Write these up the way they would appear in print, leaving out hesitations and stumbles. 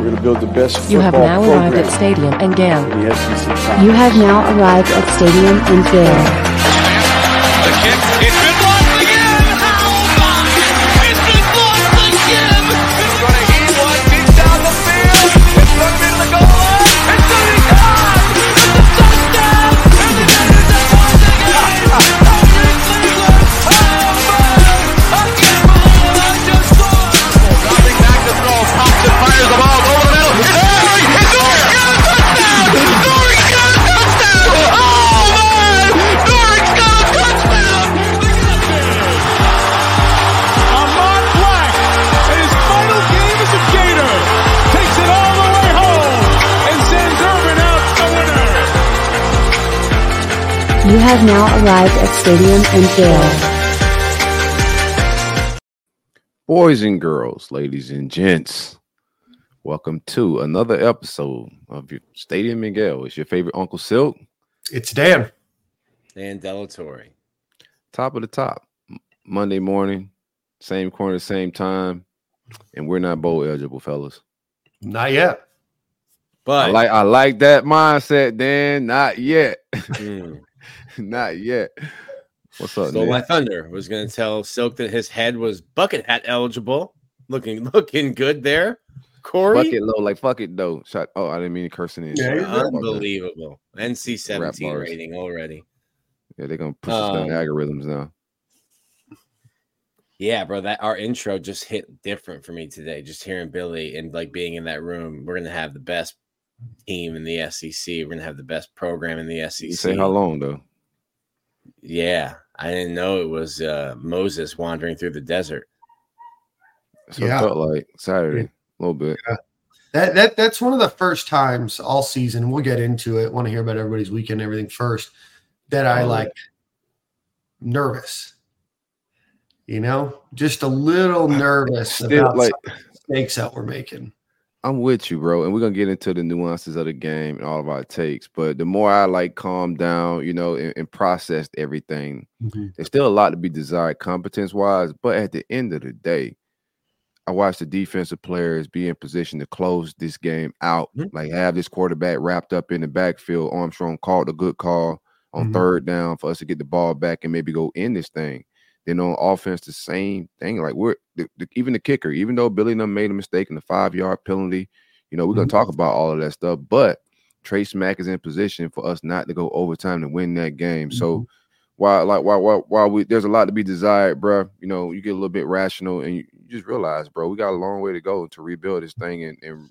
We're going to build the best football You have now arrived program at Stadium and Gale. in the SEC Conference. You have now arrived at Stadium and Gale. The kick, it's been blocked again! How about it? It's been blocked again! It's going to heat one deep down the field. It's going to be the goal line. It's going to be caught! It's a touchdown! And the Gators have won the game! Over Cleveland! How about it? I can't believe what I just saw! Dropping back to throw, pops and fires the ball over the middle. It's Story! It's Story! Got a touchdown! Story's got a touchdown! Oh man! Story's got a touchdown! Ahmad Black, in his final game as a Gator, takes it all the way home and sends Urban out the winner. You have now arrived at Stadium and Gale. Boys and girls, ladies and gents, welcome to another episode of your Stadium and Gale. It's your favorite Uncle Silk, It's Dan. And Delatorre. top of the top. Monday morning, same corner, same time, and we're not bowl eligible, fellas. Not yet. But I like that mindset, Dan. Not yet. mm, Not yet. What's up, Stole Nick? My Thunder was going to tell Silk that his head was bucket hat eligible. Looking good there. Corey, Bucket low, like fuck it though. Shot. Oh, I didn't mean to curse it in. Yeah, Sorry. you're good. unbelievable. NC 17 bars. rating already. Yeah, they're gonna push us down the algorithms now. Yeah, bro, that our intro just hit different for me today. Just hearing Billy and like being in that room. We're gonna have the best team in the SEC. We're gonna have the best program in the SEC. You say how long though? Yeah, I didn't know it was Moses wandering through the desert. So Yeah. it felt like Saturday, a little bit. That's one of the first times all season. We'll get into it. Want to hear about everybody's weekend and everything first. That I Oh, like nervous. You know, just a little nervous Still, about like, some of the mistakes that we're making. I'm with you, bro, and we're gonna get into the nuances of the game and all of our takes. But the more I like calm down, and process everything, there's still a lot to be desired competence wise. But at the end of the day, I watched the defensive players be in position to close this game out, like have this quarterback wrapped up in the backfield. Armstrong called a good call on third down for us to get the ball back and maybe go in this thing. Then on offense, the same thing. Like even the kicker, even though Billy and them made a mistake in the 5-yard penalty, we're gonna talk about all of that stuff. But Trace Mack is in position for us not to go overtime to win that game. So while there's a lot to be desired, bro, you get a little bit rational and you just realize, bro, we got a long way to go to rebuild this thing and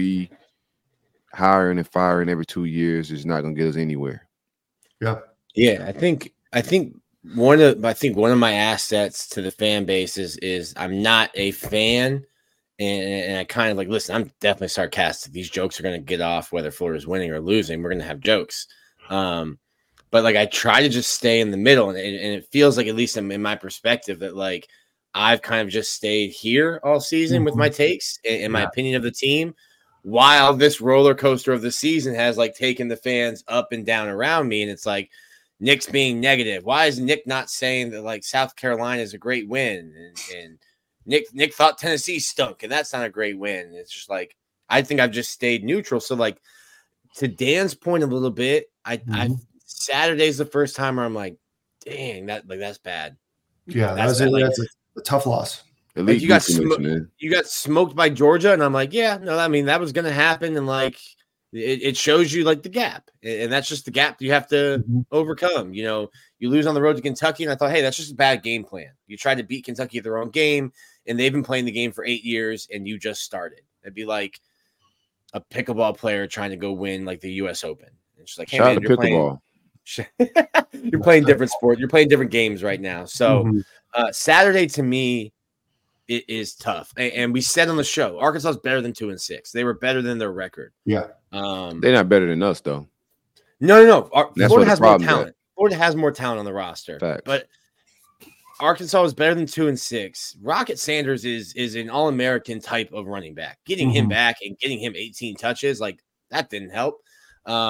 hiring and firing every 2 years is not gonna get us anywhere. Yeah, I think one of my assets to the fan base is I'm not a fan, and I kind of like listen. I'm definitely sarcastic. These jokes are going to get off whether Florida's winning or losing. We're going to have jokes, but like I try to just stay in the middle, and it feels like at least in my perspective that like I've kind of just stayed here all season with my takes and my opinion of the team, while this roller coaster of the season has like taken the fans up and down around me, and it's like. Nick's being negative. Why is Nick not saying that like South Carolina is a great win? And Nick thought Tennessee stunk, and that's not a great win. It's just like I think I've just stayed neutral. So like to Dan's point a little bit, I Saturday's the first time where I'm like, dang, that's bad. Yeah, That's that's a tough loss. At Like, least you got smoked by Georgia, and I'm like, yeah, no, I mean that was gonna happen, and like it shows you like the gap, and that's just the gap you have to overcome. You lose on the road to Kentucky, and I thought, hey, that's just a bad game plan. You tried to beat Kentucky at their own game, and they've been playing the game for 8 years, and you just started. It'd be like a pickleball player trying to go win like the U.S. Open. It's just like, hey, man, you're playing different sport. You're playing different games right now. So Saturday to me, it is tough. And we said on the show, Arkansas is better than 2-6. They were better than their record. Yeah. They're not better than us, though. No. That's Florida has more talent. at. Florida has more talent on the roster. Facts. But Arkansas is better than 2-6. Rocket Sanders is an All-American type of running back. Getting him back and getting him 18 touches, like that didn't help.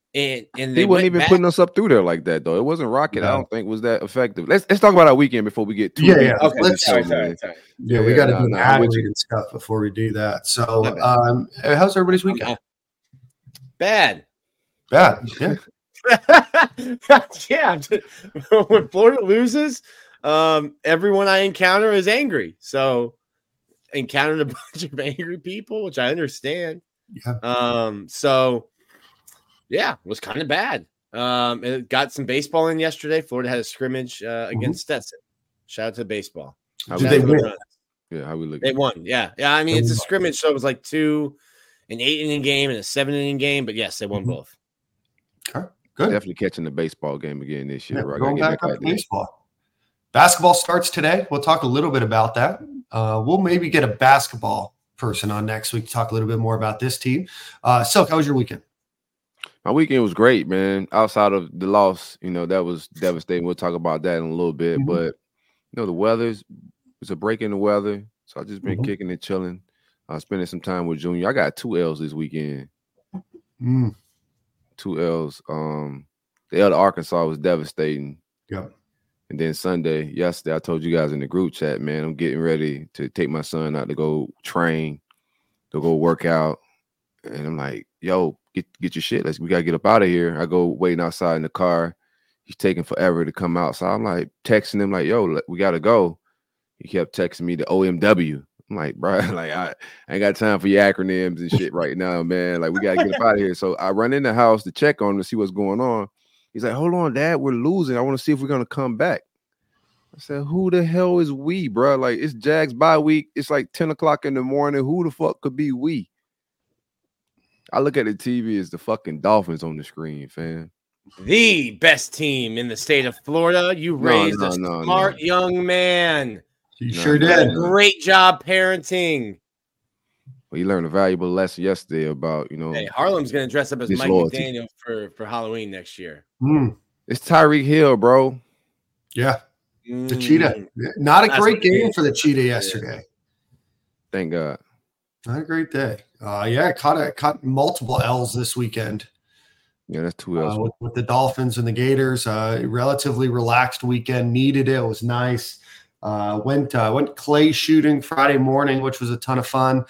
And He they wasn't went even back. putting us up through there like that though. It wasn't Rocket. I No. don't think was that effective. Let's talk about our weekend before we get too Yeah, deep yeah. into Okay, this sorry. show, man. Yeah, we got to do an I'm ad with read you. and stuff before we do that. So, My bad. how's everybody's weekend? Bad. Bad. Yeah. Yeah. When Florida loses, everyone I encounter is angry. So encountered a bunch of angry people, which I understand. Yeah. So yeah, it was kind of bad. It got some baseball in yesterday. Florida had a scrimmage against Stetson. Shout out to baseball. How Did we they look? win? Runs. Yeah, how we look? They won. Yeah. I mean, it's a scrimmage, so it was like an 8-inning game and a 7-inning game. But yes, they won both. Okay. Good. Definitely catching the baseball game again this year. Yeah, Right? going Gotta back get up out to there. baseball. Basketball starts today. We'll talk a little bit about that. We'll maybe get a basketball person on next week to talk a little bit more about this team. Silk, how was your weekend? My weekend was great, man. Outside of the loss, that was devastating. We'll talk about that in a little bit. But the weather's it's a break in the weather, so I just been kicking and chilling. Spending some time with Junior. I got 2 L's this weekend. 2 L's. The L to Arkansas was devastating. Yep. And then yesterday, I told you guys in the group chat, man, I'm getting ready to take my son out to go train, to go work out. And I'm like, yo, get your shit. We got to get up out of here. I go waiting outside in the car. He's taking forever to come out. So I'm like texting him like, yo, we got to go. He kept texting me the OMW. I'm like, bro, like I ain't got time for your acronyms and shit right now, man. Like we got to get up out of here. So I run in the house to check on him to see what's going on. He's like, hold on, Dad, we're losing. I want to see if we're going to come back. I said, who the hell is we, bro? Like, it's Jags bye week. It's like 10 o'clock in the morning. Who the fuck could be we? I look at the TV as the fucking Dolphins on the screen, fam. The best team in the state of Florida. You raised a smart young man. You sure did. Great job parenting. Well, you learned a valuable lesson yesterday about, Hey, Harlem's going to dress up as Mike McDaniel for Halloween next year. It's Tyreek Hill, bro. Yeah. The Cheetah. Not a great game for the Cheetah yesterday. Thank God. Not a great day. Caught multiple L's this weekend. Yeah, that's 2 L's. With the Dolphins and the Gators. Relatively relaxed weekend. Needed it. It was nice. Went clay shooting Friday morning, which was a ton of fun.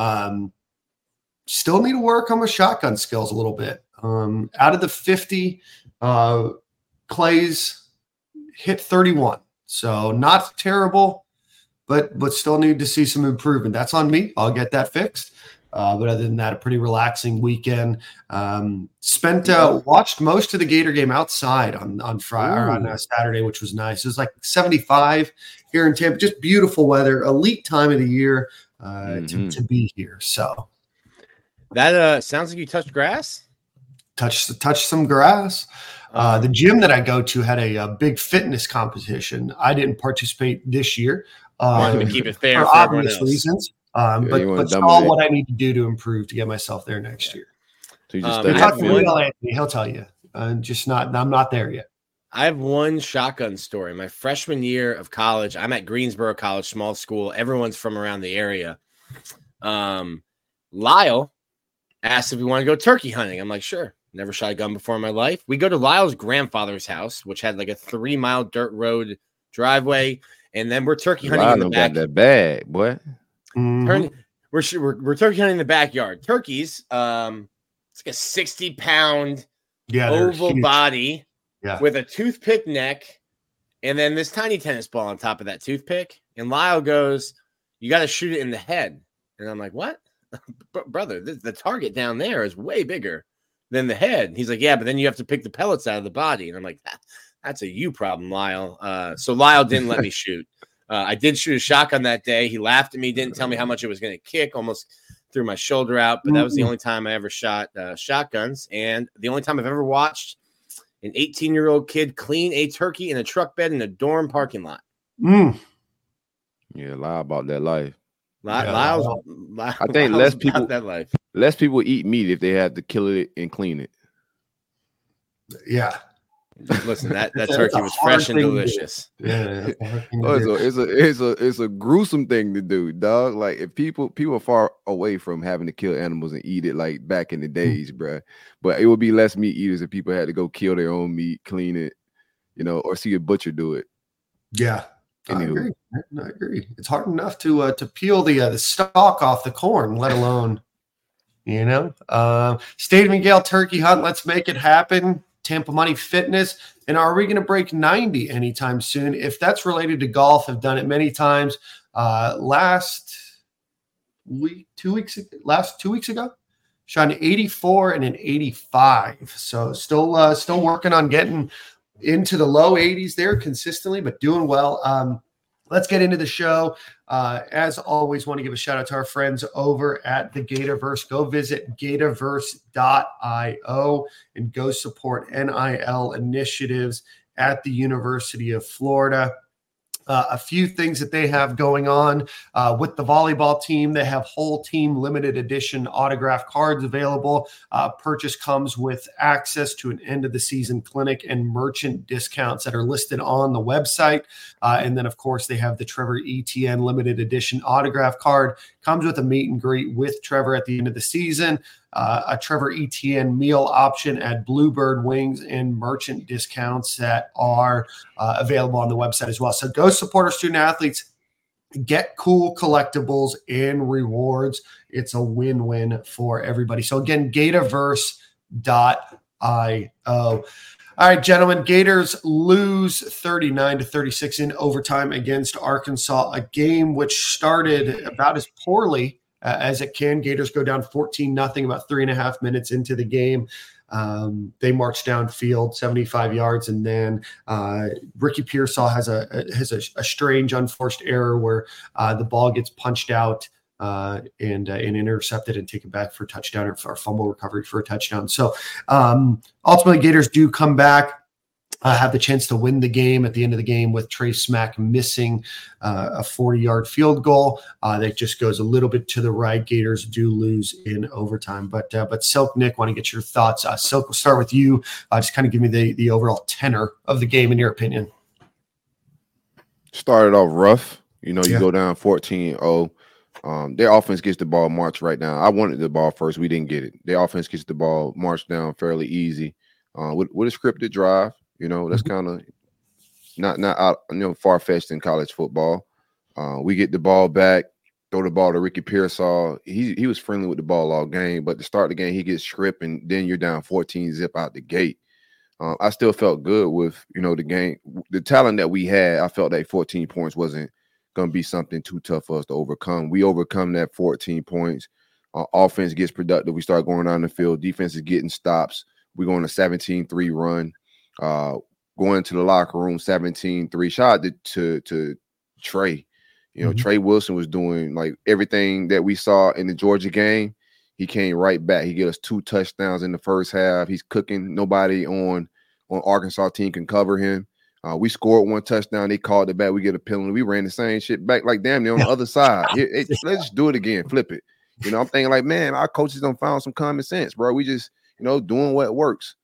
Still need to work on my shotgun skills a little bit. Out of the 50, clays hit 31. So not terrible, but still need to see some improvement. That's on me. I'll get that fixed. But other than that, a pretty relaxing weekend. Watched most of the Gator game outside on Friday or on Saturday, which was nice. It was like 75 here in Tampa. Just beautiful weather. Elite time of the year to be here. So that sounds like you touched grass. Touch some grass. The gym that I go to had a big fitness competition. I didn't participate this year. To keep it fair for obvious reasons. But saw what I need to do to improve to get myself there next year. So you just Anthony, he'll tell you. I'm not there yet. I have one shotgun story. My freshman year of college, I'm at Greensboro College, small school. Everyone's from around the area. Lyle asked if we want to go turkey hunting. I'm like, sure. Never shot a gun before in my life. We go to Lyle's grandfather's house, which had like a 3-mile dirt road driveway, and then we're turkey hunting in the back. Got that bad, boy. We're turkey hunting in the backyard. Turkeys, it's like a 60-pound oval body with a toothpick neck, and then this tiny tennis ball on top of that toothpick. And Lyle goes, "You got to shoot it in the head." And I'm like, "What, brother? The target down there is way bigger than the head." He's like, "Yeah, but then you have to pick the pellets out of the body." And I'm like, "That's a you problem, Lyle." So Lyle didn't let me shoot. I did shoot a shotgun that day. He laughed at me, didn't tell me how much it was going to kick, almost threw my shoulder out. But that was the only time I ever shot shotguns, and the only time I've ever watched an 18-year-old kid clean a turkey in a truck bed in a dorm parking lot. Yeah, lie about that life. Lyle, I think less people that life. Less people eat meat if they have to kill it and clean it. Yeah. Listen, that turkey was fresh and delicious. Yeah, it's a gruesome thing to do, dog. Like if people are far away from having to kill animals and eat it like back in the days, bruh. But it would be less meat eaters if people had to go kill their own meat, clean it, or see a butcher do it. Yeah. I agree. It's hard enough to peel the stalk off the corn, let alone, State of Miguel turkey hunt. Let's make it happen. Tampa Money Fitness. And are we going to break 90 anytime soon? If that's related to golf, I've done it many times. Last 2 weeks ago, shot an 84 and an 85. So still working on getting into the low 80s there consistently, but doing well. Let's get into the show. As always, want to give a shout out to our friends over at the Gatorverse. Go visit Gatorverse.io and go support NIL initiatives at the University of Florida. A few things that they have going on with the volleyball team. They have whole team limited edition autograph cards available. Purchase comes with access to an end of the season clinic and merchant discounts that are listed on the website. And then, of course, they have the Trevor Etienne limited edition autograph card. Comes with a meet and greet with Trevor at the end of the season. A Trevor Etienne meal option at Bluebird Wings, and merchant discounts that are available on the website as well. So go support our student athletes, get cool collectibles and rewards. It's a win-win for everybody. So again, Gatorverse.io. All right, gentlemen, Gators lose 39-36 in overtime against Arkansas, a game which started about as poorly as it can. Gators go down 14-0 about 3.5 minutes into the game. They march downfield 75 yards, and then Ricky Pearsall has a strange unforced error where the ball gets punched out and intercepted and taken back for a touchdown, or fumble recovery for a touchdown. So ultimately, Gators do come back. Have the chance to win the game at the end of the game with Trey Smack missing a 40-yard field goal. That just goes a little bit to the right. Gators do lose in overtime. But Silk, Nick, want to get your thoughts. Silk, we'll start with you. Just kind of give me the overall tenor of the game in your opinion. Started off rough. You go down 14-0. Their offense gets the ball marched right down. I wanted the ball first. We didn't get it. Their offense gets the ball marched down fairly easy with a scripted drive. That's kind of not out, far-fetched in college football. We get the ball back, throw the ball to Ricky Pearsall. He was friendly with the ball all game, but to start the game, he gets stripped, and then you're down 14 zip out the gate. I still felt good with, the game. The talent that we had, I felt that 14 points wasn't going to be something too tough for us to overcome. We overcome that 14 points. Offense gets productive. We start going down the field. Defense is getting stops. We're going a 17-3 run. Going to the locker room, 17-3. Shout out to Trey. Trey Wilson was doing like everything that we saw in the Georgia game. He came right back. He gave us 2 touchdowns in the first half. He's cooking. Nobody on Arkansas team can cover him. We scored 1 touchdown. They called it back. We get a penalty. We ran the same shit back like damn near on the other side. Let's just do it again. Flip it. I'm thinking like, man, our coaches done found some common sense, bro. We just, doing what works.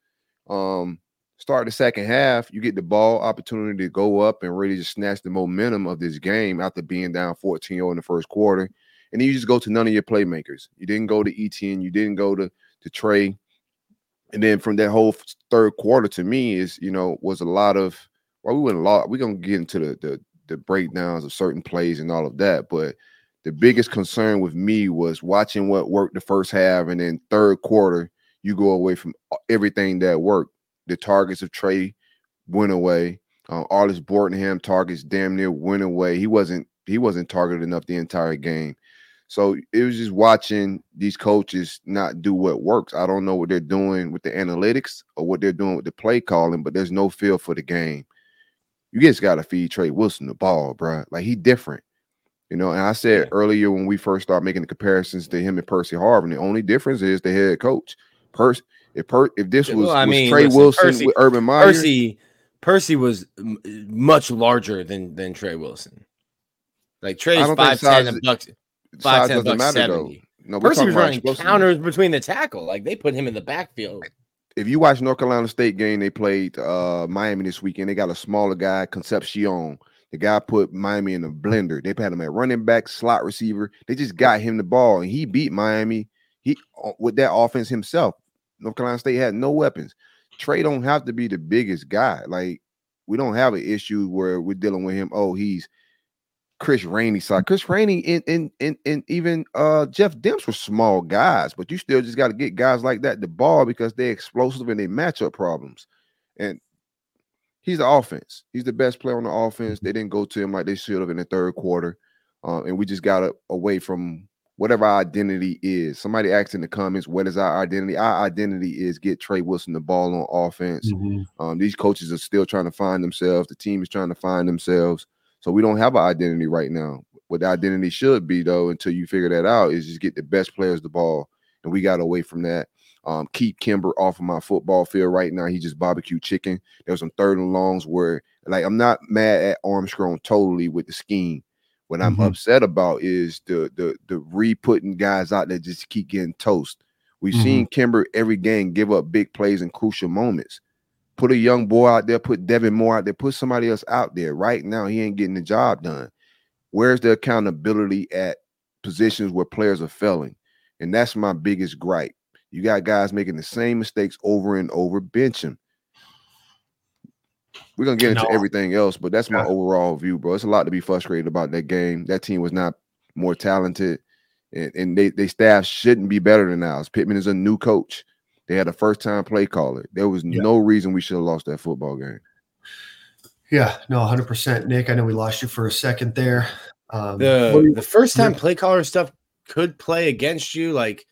Start the second half, you get the ball opportunity to go up and really just snatch the momentum of this game after being down 14-0 in the first quarter. And then you just go to none of your playmakers. You didn't go to Etienne. You didn't go to Trey. And then from that whole third quarter, to me, was a lot of – well, we're going to get into the breakdowns of certain plays and all of that. But the biggest concern with me was watching what worked the first half, and then third quarter, you go away from everything that worked. The targets of Trey went away. Arlis Bordenham targets damn near went away. He wasn't targeted enough the entire game. So it was just watching these coaches not do what works. I don't know what they're doing with the analytics or what they're doing with the play calling, but there's no feel for the game. You just got to feed Trey Wilson the ball, bro. Like, he different. And I said earlier when we first started making the comparisons to him and Percy Harvin, the only difference is the head coach. If this was Trey Wilson with Urban Meyer, Percy was much larger than Trey Wilson. Like, Trey's 5'10", $5'10", $70. No, Percy was running counters between the tackle. Like, they put him in the backfield if you watch North Carolina State game, they played Miami this weekend. They got a smaller guy, Concepcion. The guy put Miami in a blender. They had him at running back, slot receiver. They just got him the ball, and he beat Miami. He with that offense himself. North Carolina State had no weapons. Trey don't have to be the biggest guy. Like, we don't have an issue where we're dealing with him. Oh, he's Chris Rainey side. Chris Rainey and even Jeff Demps were small guys, but you still just got to get guys like that the ball because they're explosive and they matchup problems. And he's the offense. He's the best player on the offense. They didn't go to him like they should have in the third quarter. And we just got away from whatever our identity is. Somebody asked in the comments, what is our identity? Our identity is get Trey Wilson the ball on offense. These coaches are still trying to find themselves. The team is trying to find themselves. So we don't have an identity right now. What the identity should be, though, until you figure that out, is just get the best players the ball. And we got away from that. Keep Kimber off of my football field right now. He just barbecue chicken. There was some third and longs where, like, I'm not mad at Armstrong totally with the scheme. What I'm upset about is the re-putting guys out there just keep getting toast. We've seen Kimber every game give up big plays in crucial moments. Put a young boy out there, put Devin Moore out there, put somebody else out there. Right now, he ain't getting the job done. Where's the accountability at positions where players are failing? And that's my biggest gripe. You got guys making the same mistakes over and over, bench him. We're going to get into everything else, but that's my overall view, bro. It's a lot to be frustrated about that game. That team was not more talented, and they staff shouldn't be better than ours. Pittman is a new coach. They had a first-time play caller. There was no reason we should have lost that football game. Yeah, no, 100%. Nick, I know we lost you for a second there. The first-time play caller stuff could play against you. Like,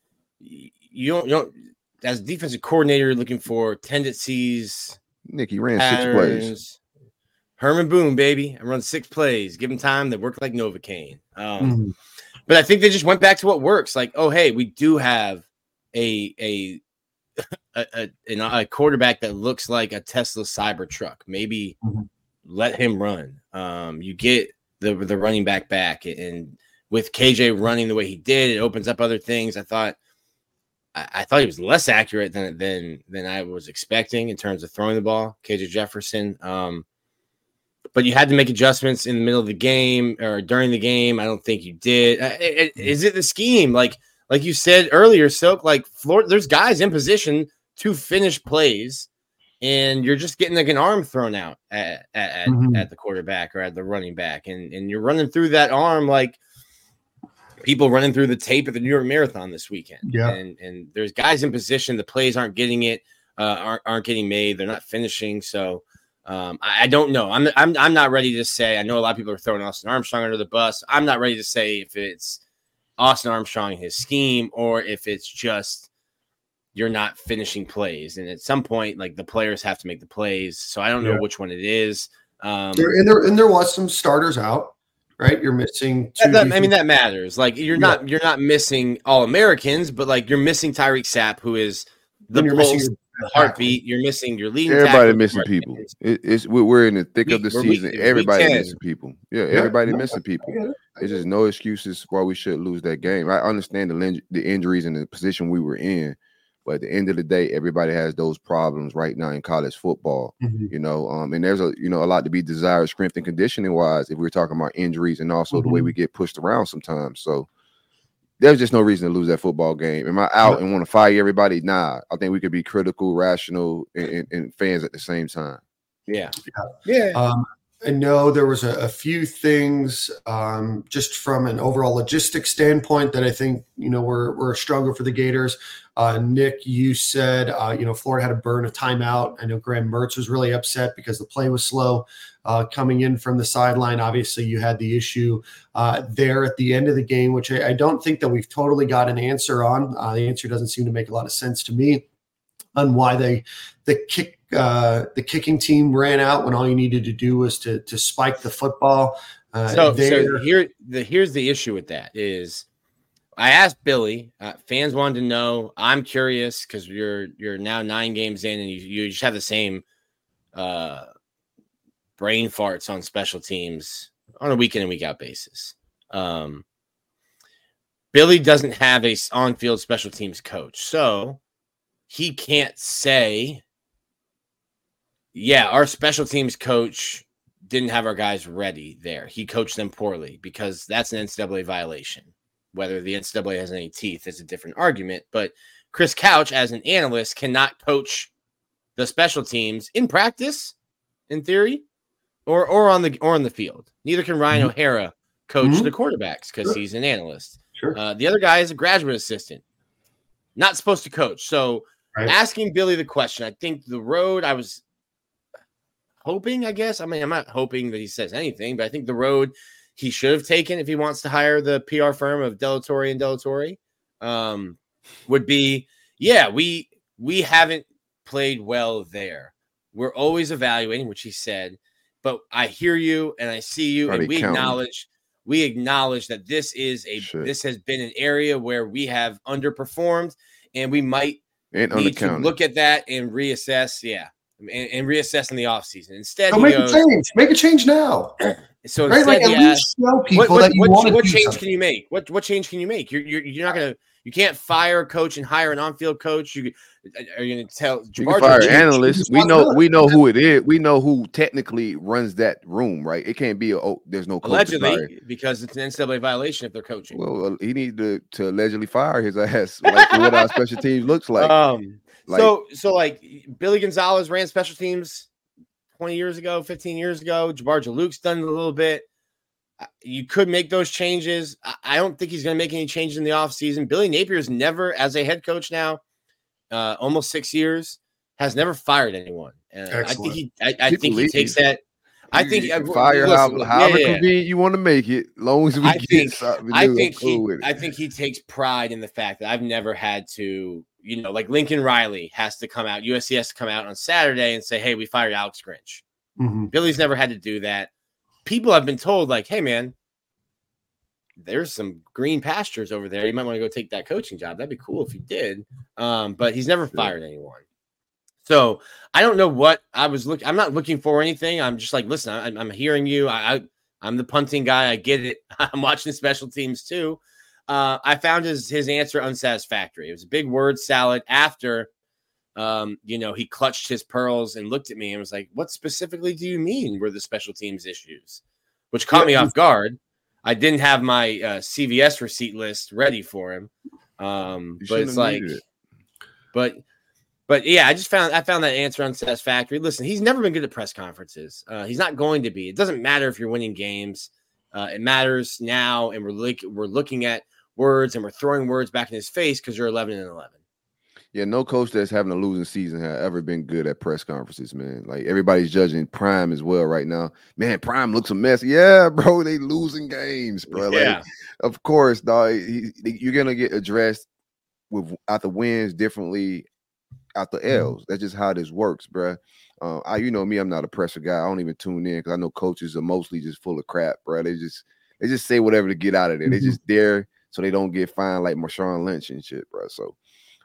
you don't as a defensive coordinator, looking for tendencies. Nick, he ran patterns. 6 plays. Herman Boone, baby. I run 6 plays. Give him time to work like Novocaine. But I think they just went back to what works. Like, oh, hey, we do have a quarterback that looks like a Tesla Cybertruck. Maybe let him run. You get the running back, and with KJ running the way he did, it opens up other things. I thought he was less accurate than I was expecting in terms of throwing the ball, KJ Jefferson. But you had to make adjustments in the middle of the game or during the game. I don't think you did. Is it the scheme? Like you said earlier, Silk, like Florida, there's guys in position to finish plays, and you're just getting like an arm thrown out at the quarterback or at the running back, and you're running through that arm like people running through the tape at the New York Marathon this weekend. Yeah, and there's guys in position. The plays aren't getting it, aren't getting made. They're not finishing. So I don't know. I'm not ready to say. I know a lot of people are throwing Austin Armstrong under the bus. I'm not ready to say if it's Austin Armstrong and his scheme, or if it's just you're not finishing plays. And at some point, like, the players have to make the plays. So I don't know which one it is. There was some starters out, right? You're missing two. That matters. Like, you're not missing all Americans, but like you're missing Tyreek Sapp, who is the pulse, the heartbeat. You're missing your leading. Everybody missing people. We're in the thick of the season. Everybody missing people. Yeah, everybody missing people. There's just no excuses why we should lose that game. I understand the injuries and the position we were in, but at the end of the day, everybody has those problems right now in college football. You know, and there's a lot to be desired, strength and conditioning wise, if we're talking about injuries and also the way we get pushed around sometimes. So there's just no reason to lose that football game. Am I out and want to fire everybody? Nah, I think we could be critical, rational, and fans at the same time. Yeah. I know there was a few things just from an overall logistics standpoint that I think, were stronger for the Gators. Nick, you said, Florida had to burn a timeout. I know Graham Mertz was really upset because the play was slow coming in from the sideline. Obviously, you had the issue there at the end of the game, which I don't think that we've totally got an answer on. The answer doesn't seem to make a lot of sense to me on why the kicking team ran out when all you needed to do was to spike the football. So here's the issue with that is I asked Billy, fans wanted to know, I'm curious because you're now 9 games in and you just have the same brain farts on special teams on a week in and week out basis. Billy doesn't have a on-field special teams coach. So he can't say, yeah, our special teams coach didn't have our guys ready there. He coached them poorly, because that's an NCAA violation. Whether the NCAA has any teeth is a different argument. But Chris Couch, as an analyst, cannot coach the special teams in practice, in theory, or on the field. Neither can Ryan O'Hara coach the quarterbacks, because he's an analyst. Sure. The other guy is a graduate assistant, not supposed to coach. So asking Billy the question, I think the road I was hoping, I guess. I mean, I'm not hoping that he says anything, but I think the road he should have taken if he wants to hire the PR firm of Delatorre and Delatorre would be, yeah, we haven't played well there. We're always evaluating, which he said, but I hear you and I see you, and we acknowledge that this has been an area where we have underperformed, and we might need to look at that and reassess. Yeah. And reassess in the offseason. Instead, so make a change now. So instead, like, at least tell people that you want to what do change something. can you make? What change can you make? You're not gonna. You can't fire a coach and hire an on-field coach. Are you going to tell? You can fire analysts. We know who it is. We know who technically runs that room, right? It can't be there's no coach allegedly, because it's an NCAA violation if they're coaching. Well, he needs to allegedly fire his ass. Like what our special teams looks like. So like Billy Gonzalez ran special teams 20 years ago, 15 years ago. Jabbar Jaluk's done it a little bit. You could make those changes. I don't think he's going to make any changes in the offseason. Billy Napier's never, as a head coach now, almost 6 years, has never fired anyone. I think he takes that. I think you can fire however convenient you want to make it, as long as we get something. I think he takes pride in the fact that I've never had to, like Lincoln Riley has to come out, USC has to come out on Saturday and say, hey, we fired Alex Grinch. Mm-hmm. Billy's never had to do that. People have been told, like, hey, man, there's some green pastures over there. You might want to go take that coaching job. That'd be cool if you did. But he's never fired anyone. So I don't know what I was looking. I'm not looking for anything. I'm just like, listen, I'm hearing you. I'm the punting guy. I get it. I'm watching special teams too. I found his answer unsatisfactory. It was a big word salad after, he clutched his pearls and looked at me and was like, what specifically do you mean were the special teams issues? Which caught me off guard. I didn't have my CVS receipt list ready for him. But it's like, but yeah, I found that answer unsatisfactory. Listen, he's never been good at press conferences. He's not going to be. It doesn't matter if you're winning games. It matters now, and we're looking at words and we're throwing words back in his face because you're 11-11. Yeah, no coach that's having a losing season has ever been good at press conferences, man. Like everybody's judging Prime as well right now. Man, Prime looks a mess. Yeah, bro, they losing games, bro. Yeah. Like, of course, dog. You're gonna get addressed after wins differently after L's. That's just how this works, bro. You know me, I'm not a presser guy. I don't even tune in because I know coaches are mostly just full of crap, bro. They just say whatever to get out of there. They just there so they don't get fined like Marshawn Lynch and shit, bro. So.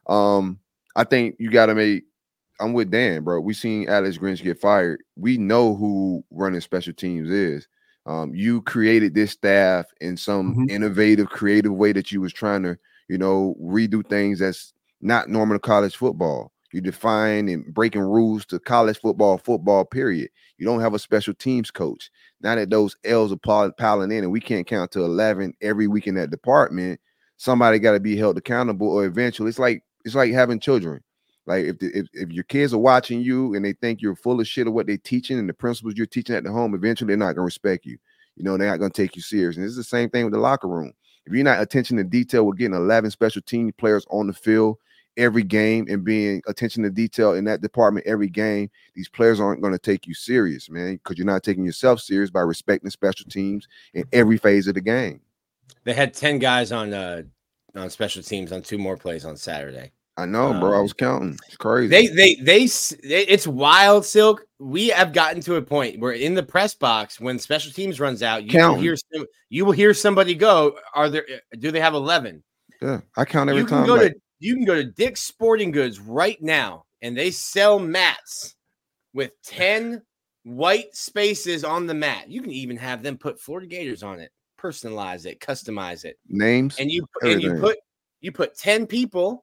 I think you got to I'm with Dan, bro. We seen Alex Grinch get fired. We know who running special teams is. You created this staff in some innovative, creative way that you was trying to, redo things that's not normal to college football. You define and breaking rules to college football, period. You don't have a special teams coach. Now that those L's are piling in and we can't count to 11 every week in that department, somebody got to be held accountable, or eventually it's like having children. Like if your kids are watching you and they think you're full of shit of what they're teaching and the principles you're teaching at the home, eventually they're not going to respect you. They're not going to take you serious. And it's the same thing with the locker room. If you're not attention to detail with getting 11 special team players on the field every game and being attention to detail in that department every game, these players aren't going to take you serious, man, because you're not taking yourself serious by respecting special teams in every phase of the game. They had 10 guys on special teams on 2 more plays on Saturday. I know, bro. I was counting. It's crazy. It's wild, Silk. We have gotten to a point where in the press box, when special teams runs out, you will hear somebody go, do they have 11? Yeah, I count every time. You can go to Dick's Sporting Goods right now, and they sell mats with 10 white spaces on the mat. You can even have them put Florida Gators on it, personalize it, customize it, names, and you put 10 people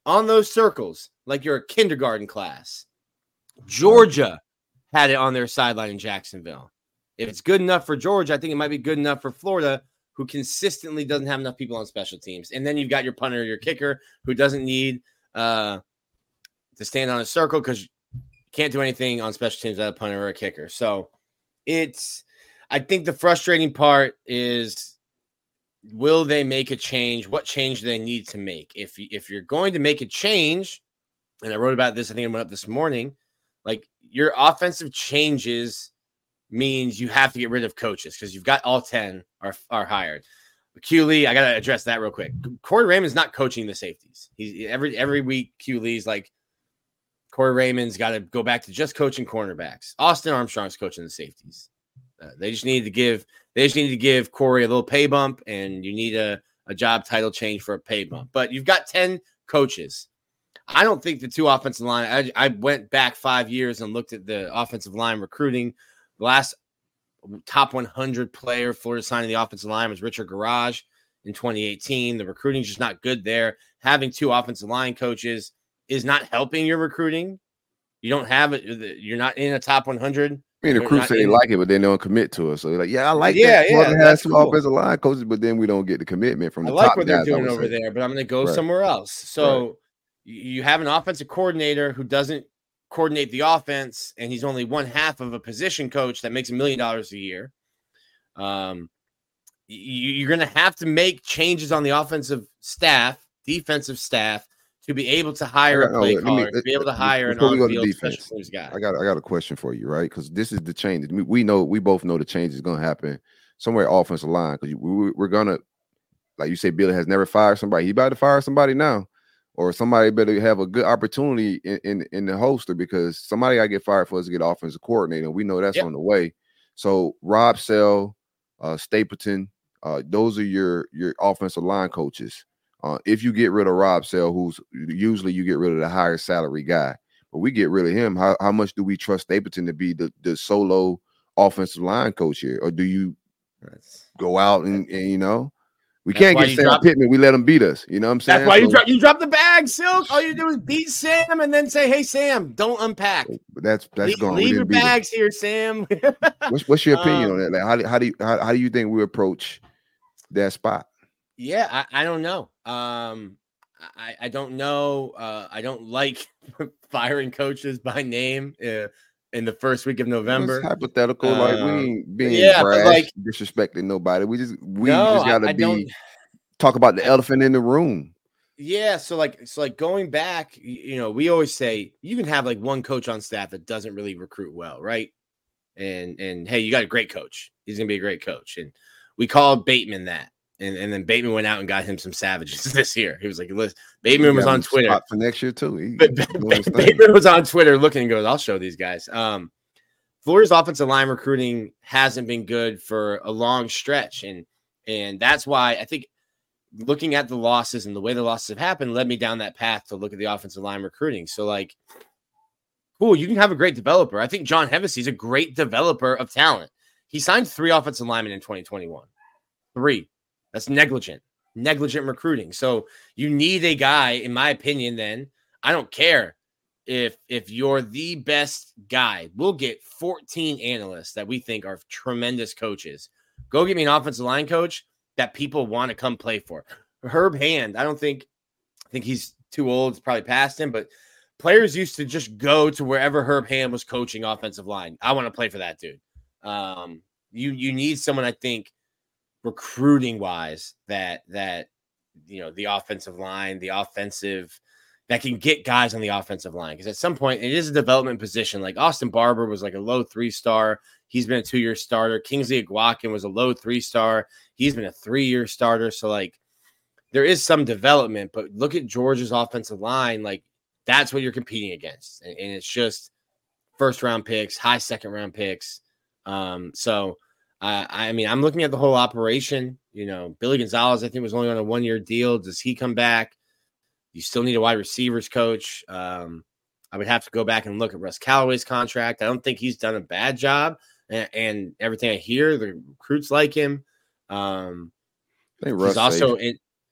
on those circles like you're a kindergarten class. Georgia had it on their sideline in Jacksonville. If it's good enough for Georgia, I think it might be good enough for Florida, who consistently doesn't have enough people on special teams. And then you've got your punter, your kicker, who doesn't need to stand on a circle because you can't do anything on special teams without a punter or a kicker. So I think the frustrating part is, will they make a change? What change do they need to make? If you're going to make a change, and I wrote about this, I think it went up this morning, like your offensive changes means you have to get rid of coaches because you've got all 10 are hired. Q Lee, I got to address that real quick. Corey Raymond's not coaching the safeties. He's every week Q Lee's like, Corey Raymond's got to go back to just coaching cornerbacks. Austin Armstrong's coaching the safeties. They just need to give Corey a little pay bump, and you need a job title change for a pay bump. But you've got 10 coaches. I don't think the two offensive line. I went back 5 years and looked at the offensive line recruiting. The last top 100 player Florida signed in the offensive line was Richard Garage in 2018. The recruiting's just not good there. Having two offensive line coaches is not helping your recruiting. You don't have it. You're not in a top 100. I mean, the crew say they like it, but they don't commit to it. So they're like, yeah, I like that. Yeah, has some offensive line coaches, but then we don't get the commitment from the top guys. I like what they're doing over there, but I'm going to go somewhere else. So you have an offensive coordinator who doesn't coordinate the offense, and he's only one half of a position coach that makes $1 million a year. You're going to have to make changes on the offensive staff, defensive staff, to be able to hire a play caller, to be able to hire an on-field special teams guy. I got a question for you, right? Because this is the change. We both know the change is going to happen somewhere offensive line, because we're going to, like you say, Billy has never fired somebody. He about to fire somebody now, or somebody better have a good opportunity in the holster, because somebody got to get fired for us to get offensive coordinator, and we know that's on the way. So Rob Sell, Stapleton, those are your offensive line coaches. If you get rid of Rob Sell, who's usually you get rid of the higher salary guy, but we get rid of him, how much do we trust Stapleton to be the solo offensive line coach here? Or do you go out and we can't get Sam Pittman. We let him beat us. You know what I'm saying? That's why you drop the bag, Silk. All you do is beat Sam and then say, hey, Sam, don't unpack. But that's gone. Leave your bags here, Sam. What's your opinion on that? Like, how do you think we approach that spot? Yeah, I don't know. I don't know. I don't like firing coaches by name in the first week of November. It's hypothetical, like we ain't being brash, disrespecting nobody. We just gotta talk about the elephant in the room. Yeah, so going back, we always say you can have like one coach on staff that doesn't really recruit well, right? And hey, you got a great coach. He's gonna be a great coach, and we called Bateman that. And then Bateman went out and got him some savages this year. He was like, listen, Bateman was on Twitter for next year too. Bateman was on Twitter looking and goes, I'll show these guys. Florida's offensive line recruiting hasn't been good for a long stretch. And that's why I think looking at the losses and the way the losses have happened led me down that path to look at the offensive line recruiting. So like, cool, you can have a great developer. I think John Hevesy is a great developer of talent. He signed 3 offensive linemen in 2021. 3. That's negligent recruiting. So you need a guy, in my opinion, then. I don't care if you're the best guy. We'll get 14 analysts that we think are tremendous coaches. Go get me an offensive line coach that people want to come play for. Herb Hand, I think he's too old. It's probably past him, but players used to just go to wherever Herb Hand was coaching offensive line. I want to play for that dude. You need someone, I think, recruiting wise that the offensive line, that can get guys on the offensive line, because at some point it is a development position. Like Austin Barber was like a low 3-star. He's been a 2-year starter. Kingsley Aguakin was a low 3-star. He's been a 3-year starter. So like there is some development, but look at Georgia's offensive line. Like that's what you're competing against. And it's just first round picks, high second round picks. I mean, I'm looking at the whole operation. Billy Gonzalez, I think, was only on a 1-year deal. Does he come back? You still need a wide receivers coach. I would have to go back and look at Russ Callaway's contract. I don't think he's done a bad job. And everything I hear, the recruits like him. I think Russ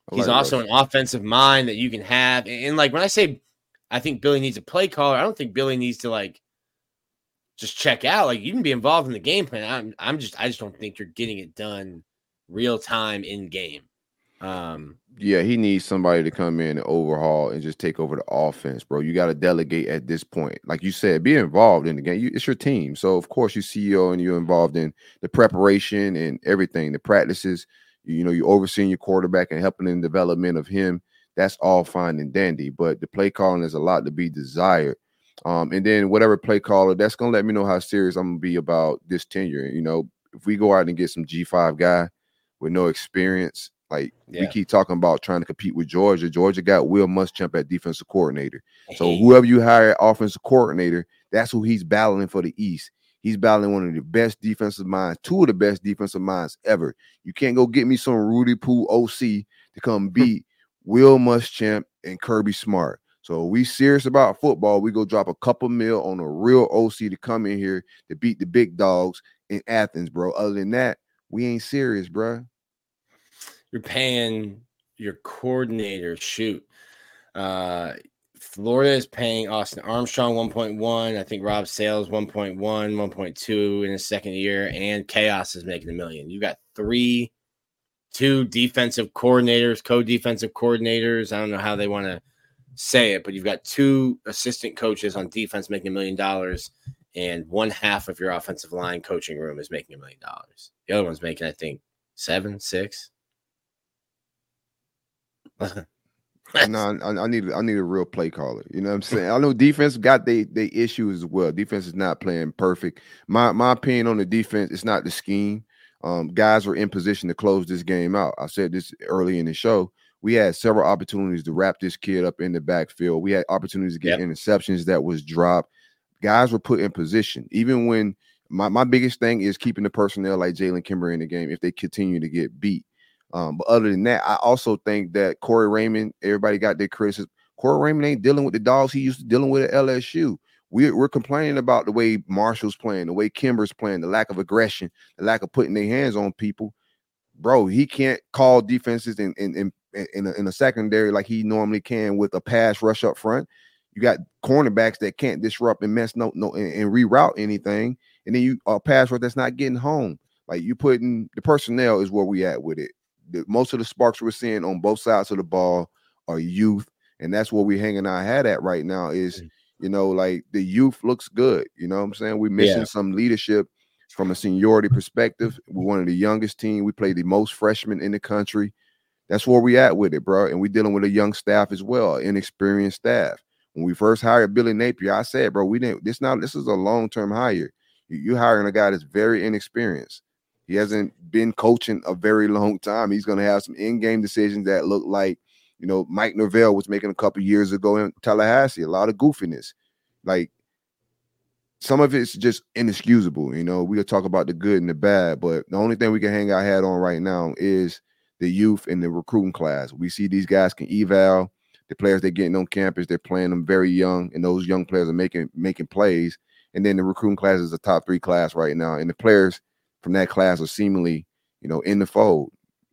He's also an offensive mind that you can have. And like when I say I think Billy needs a play caller, I don't think Billy needs to like just check out. Like you can be involved in the game plan. I just don't think you're getting it done real time in game. Yeah, he needs somebody to come in and overhaul and just take over the offense, bro. You got to delegate at this point. Like you said, be involved in the game. It's your team. So, of course, you're CEO and you're involved in the preparation and everything, the practices. You're overseeing your quarterback and helping in the development of him. That's all fine and dandy. But the play calling is a lot to be desired. And then whatever play caller, that's going to let me know how serious I'm going to be about this tenure. If we go out and get some G5 guy with no experience, we keep talking about trying to compete with Georgia. Georgia got Will Muschamp at defensive coordinator. So whoever you hire at offensive coordinator, that's who he's battling for the East. He's battling one of the best defensive minds, two of the best defensive minds ever. You can't go get me some Rudy Poo OC to come beat Will Muschamp and Kirby Smart. So we serious about football. We go drop a couple mil on a real OC to come in here to beat the big dogs in Athens, bro. Other than that, we ain't serious, bro. You're paying your coordinator. Shoot. Florida is paying Austin Armstrong 1.1. I think Rob Sales 1.1, 1.2 in his second year, and Chaos is making $1 million. You got two defensive coordinators, co-defensive coordinators. I don't know how they want to say it, but you've got two assistant coaches on defense making $1 million, and one half of your offensive line coaching room is making $1 million. The other one's making, I think, 7, 6. No, I need a real play caller. You know what I'm saying? I know defense got they issues as well. Defense is not playing perfect. My opinion on the defense, it's not the scheme. Guys were in position to close this game out. I said this early in the show. We had several opportunities to wrap this kid up in the backfield. We had opportunities to get interceptions that was dropped. Guys were put in position. Even when my biggest thing is keeping the personnel like Jalen Kimber in the game if they continue to get beat. But other than that, I also think that Corey Raymond, everybody got their criticism. Corey Raymond ain't dealing with the dogs he used to dealing with at LSU. We're complaining about the way Marshall's playing, the way Kimber's playing, the lack of aggression, the lack of putting their hands on people. Bro, he can't call defenses in a secondary like he normally can with a pass rush up front. You got cornerbacks that can't disrupt and mess and reroute anything, and then you pass rush that's not getting home. Like you putting the personnel is where we at with it. Most of the sparks we're seeing on both sides of the ball are youth, and that's where we're hanging our hat at right now is, like the youth looks good. You know what I'm saying? We're missing some leadership from a seniority perspective. We're one of the youngest team. We play the most freshmen in the country. That's where we at with it, bro. And we're dealing with a young staff as well, inexperienced staff. When we first hired Billy Napier, I said, bro, this is a long-term hire. You're hiring a guy that's very inexperienced. He hasn't been coaching a very long time. He's going to have some in-game decisions that look like, Mike Norvell was making a couple years ago in Tallahassee. A lot of goofiness. Like, some of it's just inexcusable. We'll talk about the good and the bad, but the only thing we can hang our hat on right now is the youth and the recruiting class. We see these guys can eval. The players they're getting on campus, they're playing them very young, and those young players are making plays. And then the recruiting class is a top 3 class right now, and the players from that class are seemingly, in the fold.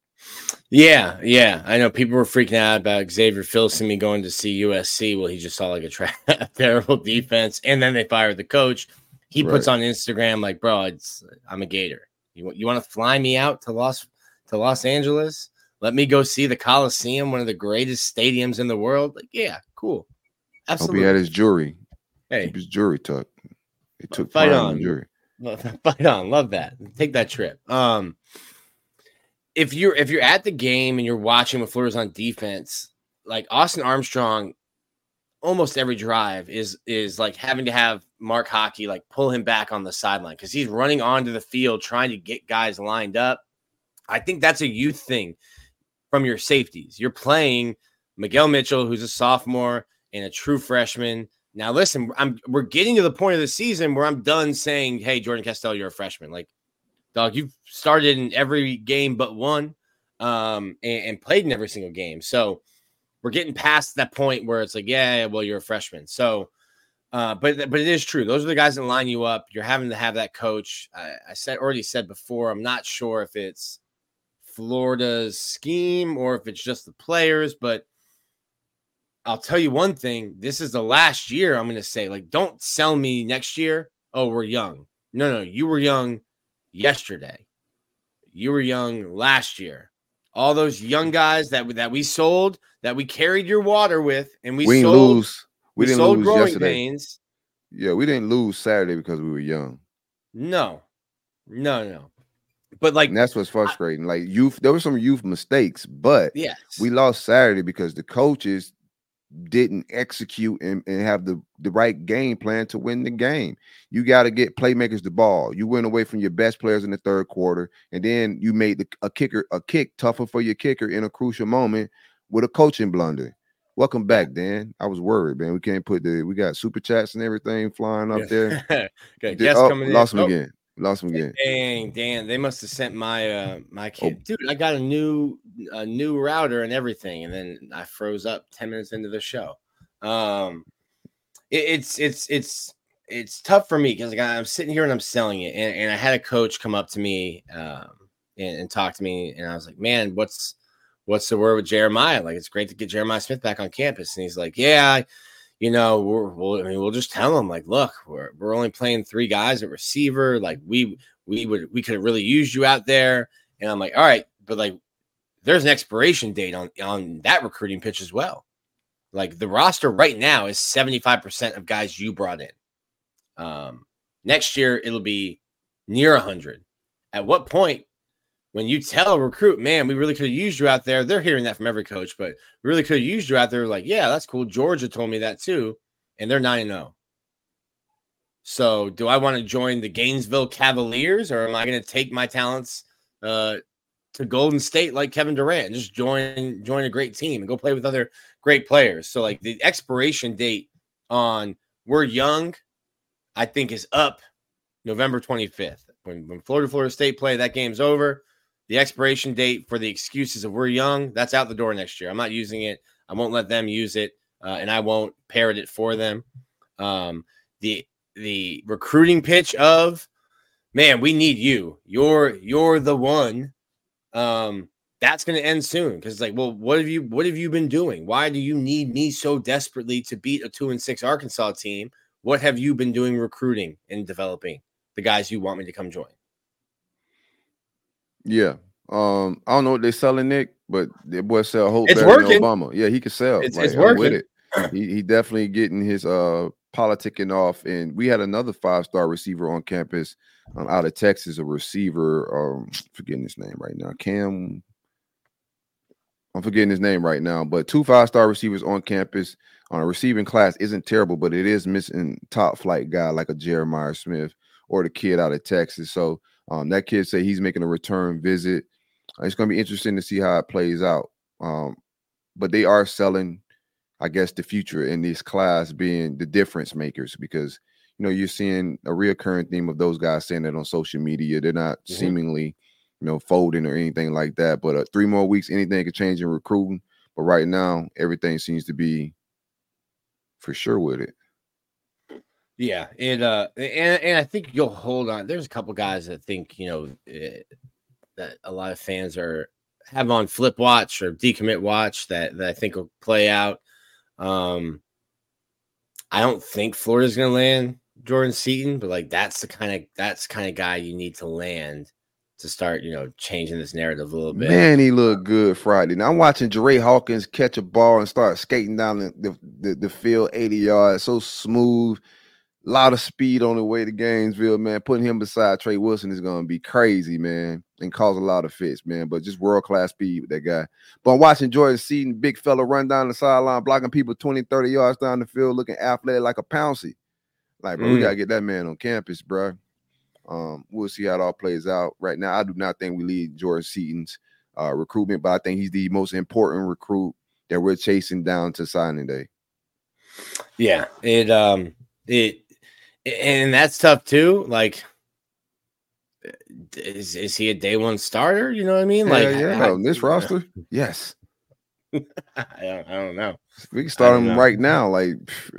Yeah. I know people were freaking out about Xavier Filsaime going to see USC. Well, he just saw like a terrible defense, and then they fired the coach. He puts on Instagram like, bro, I'm a Gator. You want to fly me out to Los Angeles? Let me go see the Coliseum, one of the greatest stadiums in the world. Like, yeah, cool. Absolutely. Hope he had his jury. Hey, keep his jury tucked. He took fight pride on. in the jury. Fight on. Love that. Take that trip. If you're at the game and you're watching with Florida's on defense, like Austin Armstrong, almost every drive is like having to have Mark Hockey like pull him back on the sideline because he's running onto the field trying to get guys lined up. I think that's a youth thing from your safeties. You're playing Miguel Mitchell, who's a sophomore, and a true freshman. Now, listen, we're getting to the point of the season where I'm done saying, hey, Jordan Castell, you're a freshman. Like, dog, you've started in every game but one and played in every single game. So we're getting past that point where it's like, yeah, well, you're a freshman. So, but it is true. Those are the guys that line you up. You're having to have that coach. I already said before, I'm not sure if it's Florida's scheme or if it's just the players, but I'll tell you one thing. This is the last year I'm going to say, like, don't sell me next year. Oh, we're young. No, you were young yesterday. You were young last year. All those young guys that we sold, that we carried your water with, and we didn't sold, lose. We didn't sold lose growing yesterday. pains. Yeah, we didn't lose Saturday because we were young. No. But like, and that's what's frustrating. Like there were some youth mistakes, but yes, we lost Saturday because the coaches didn't execute and have the right game plan to win the game. You got to get playmakers the ball. You went away from your best players in the third quarter, and then you made a kick tougher for your kicker in a crucial moment with a coaching blunder. Welcome back, Dan. I was worried, man. We can't we got super chats and everything flying up there. Okay, coming lost in. Him again. Lost him again. Dang, Dan, they must have sent my my kid. Dude, I got a new router and everything, and then I froze up 10 minutes into the show. It's tough for me because like, I'm sitting here and I'm selling it, and I had a coach come up to me and talk to me, and I was like, man, what's the word with Jeremiah? Like, it's great to get Jeremiah Smith back on campus, and he's like, yeah. You know, we'll just tell them, like, look, we're only playing 3 guys at receiver. Like, we could have really used you out there. And I'm like, all right, but like, there's an expiration date on that recruiting pitch as well. Like, the roster right now is 75% of guys you brought in. Next year it'll be near 100. At what point, when you tell a recruit, man, we really could have used you out there, they're hearing that from every coach, but we really could have used you out there. Like, yeah, that's cool. Georgia told me that too. And they're 9-0. So do I want to join the Gainesville Cavaliers, or am I going to take my talents to Golden State like Kevin Durant and just join a great team and go play with other great players? So like the expiration date on we're young, I think is up November 25th. When Florida State play, that game's over. The expiration date for the excuses of we're young, that's out the door next year. I'm not using it. I won't let them use it, and I won't parrot it for them. The recruiting pitch of, man, we need you. You're the one. That's going to end soon because it's like, well, what have you been doing? Why do you need me so desperately to beat a 2-6 Arkansas team? What have you been doing recruiting and developing the guys you want me to come join? Yeah. I don't know what they're selling, Nick, but the boy sell hope it's better working. than Obama. Yeah, he can sell. It's working. With it. He definitely getting his politicking off. And we had another 5-star receiver on campus out of Texas, a receiver. Forgetting his name right now. I'm forgetting his name right now, but 2 5-star receivers on campus on a receiving class isn't terrible, but it is missing top flight guy like a Jeremiah Smith or the kid out of Texas. So that kid said he's making a return visit. It's going to be interesting to see how it plays out. But they are selling, I guess, the future in this class being the difference makers because, you know, you're seeing a reoccurring theme of those guys saying that on social media. They're not seemingly, you know, folding or anything like that. But 3 more weeks, anything could change in recruiting. But right now, everything seems to be for sure with it. Yeah, and I think you'll hold on. There's a couple guys that think, you know, that a lot of fans have on flip watch or decommit watch that I think will play out. I don't think Florida's going to land Jordan Seaton, but like that's the kind of guy you need to land to start, you know, changing this narrative a little bit. Man, he looked good Friday. Now I'm watching Jeray Hawkins catch a ball and start skating down the field 80 yards, so smooth. A lot of speed on the way to Gainesville, man. Putting him beside Trey Wilson is going to be crazy, man, and cause a lot of fits, man. But just world-class speed with that guy. But I'm watching Jordan Seaton, big fella, run down the sideline, blocking people 20, 30 yards down the field, looking athletic like a Pouncey. Like, bro, we got to get that man on campus, bro. We'll see how it all plays out. Right now, I do not think we lead Jordan Seaton's recruitment, but I think he's the most important recruit that we're chasing down to signing day. Yeah, and that's tough too. Like, is he a day one starter? You know what I mean? Like, on this roster, yes. I don't know. We can start him right now. Like,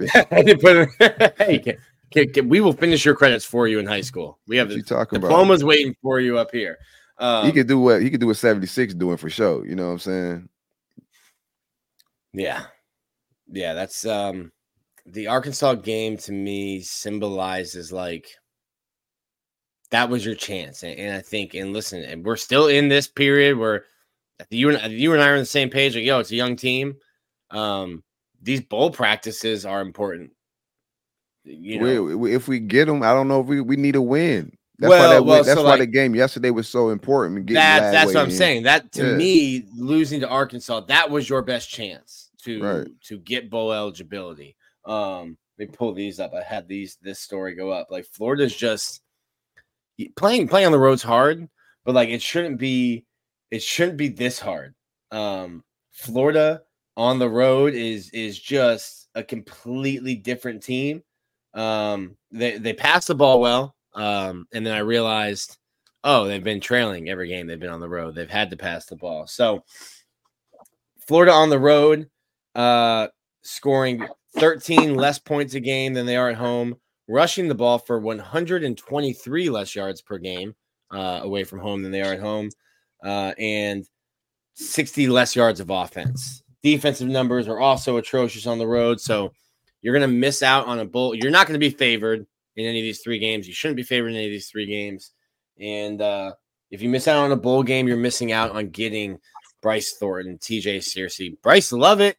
hey, we will finish your credits for you in high school. We have the diplomas waiting for you up here. He could do what 76 doing for sure. You know what I'm saying? Yeah. That's the Arkansas game to me symbolizes like that was your chance, and I think, and listen, and we're still in this period where you and I are on the same page. Like, yo, it's a young team. These bowl practices are important. You know, if we get them, I don't know if we need a win. That's why the game yesterday was so important. That's what I'm saying. That to me, losing to Arkansas, that was your best chance to get bowl eligibility. Let me pull these up. I had this story go up. Like, Florida's just playing on the road's hard, but like it shouldn't be this hard. Florida on the road is just a completely different team. They pass the ball well. And then I realized, they've been trailing every game they've been on the road. They've had to pass the ball. So Florida on the road, scoring 13 less points a game than they are at home, rushing the ball for 123 less yards per game away from home than they are at home, and 60 less yards of offense. Defensive numbers are also atrocious on the road. So you're going to miss out on a bowl. You're not going to be favored in any of these 3 games. You shouldn't be favored in any of these 3 games. And if you miss out on a bowl game, you're missing out on getting Bryce Thornton, TJ Searcy, Bryce Lovett.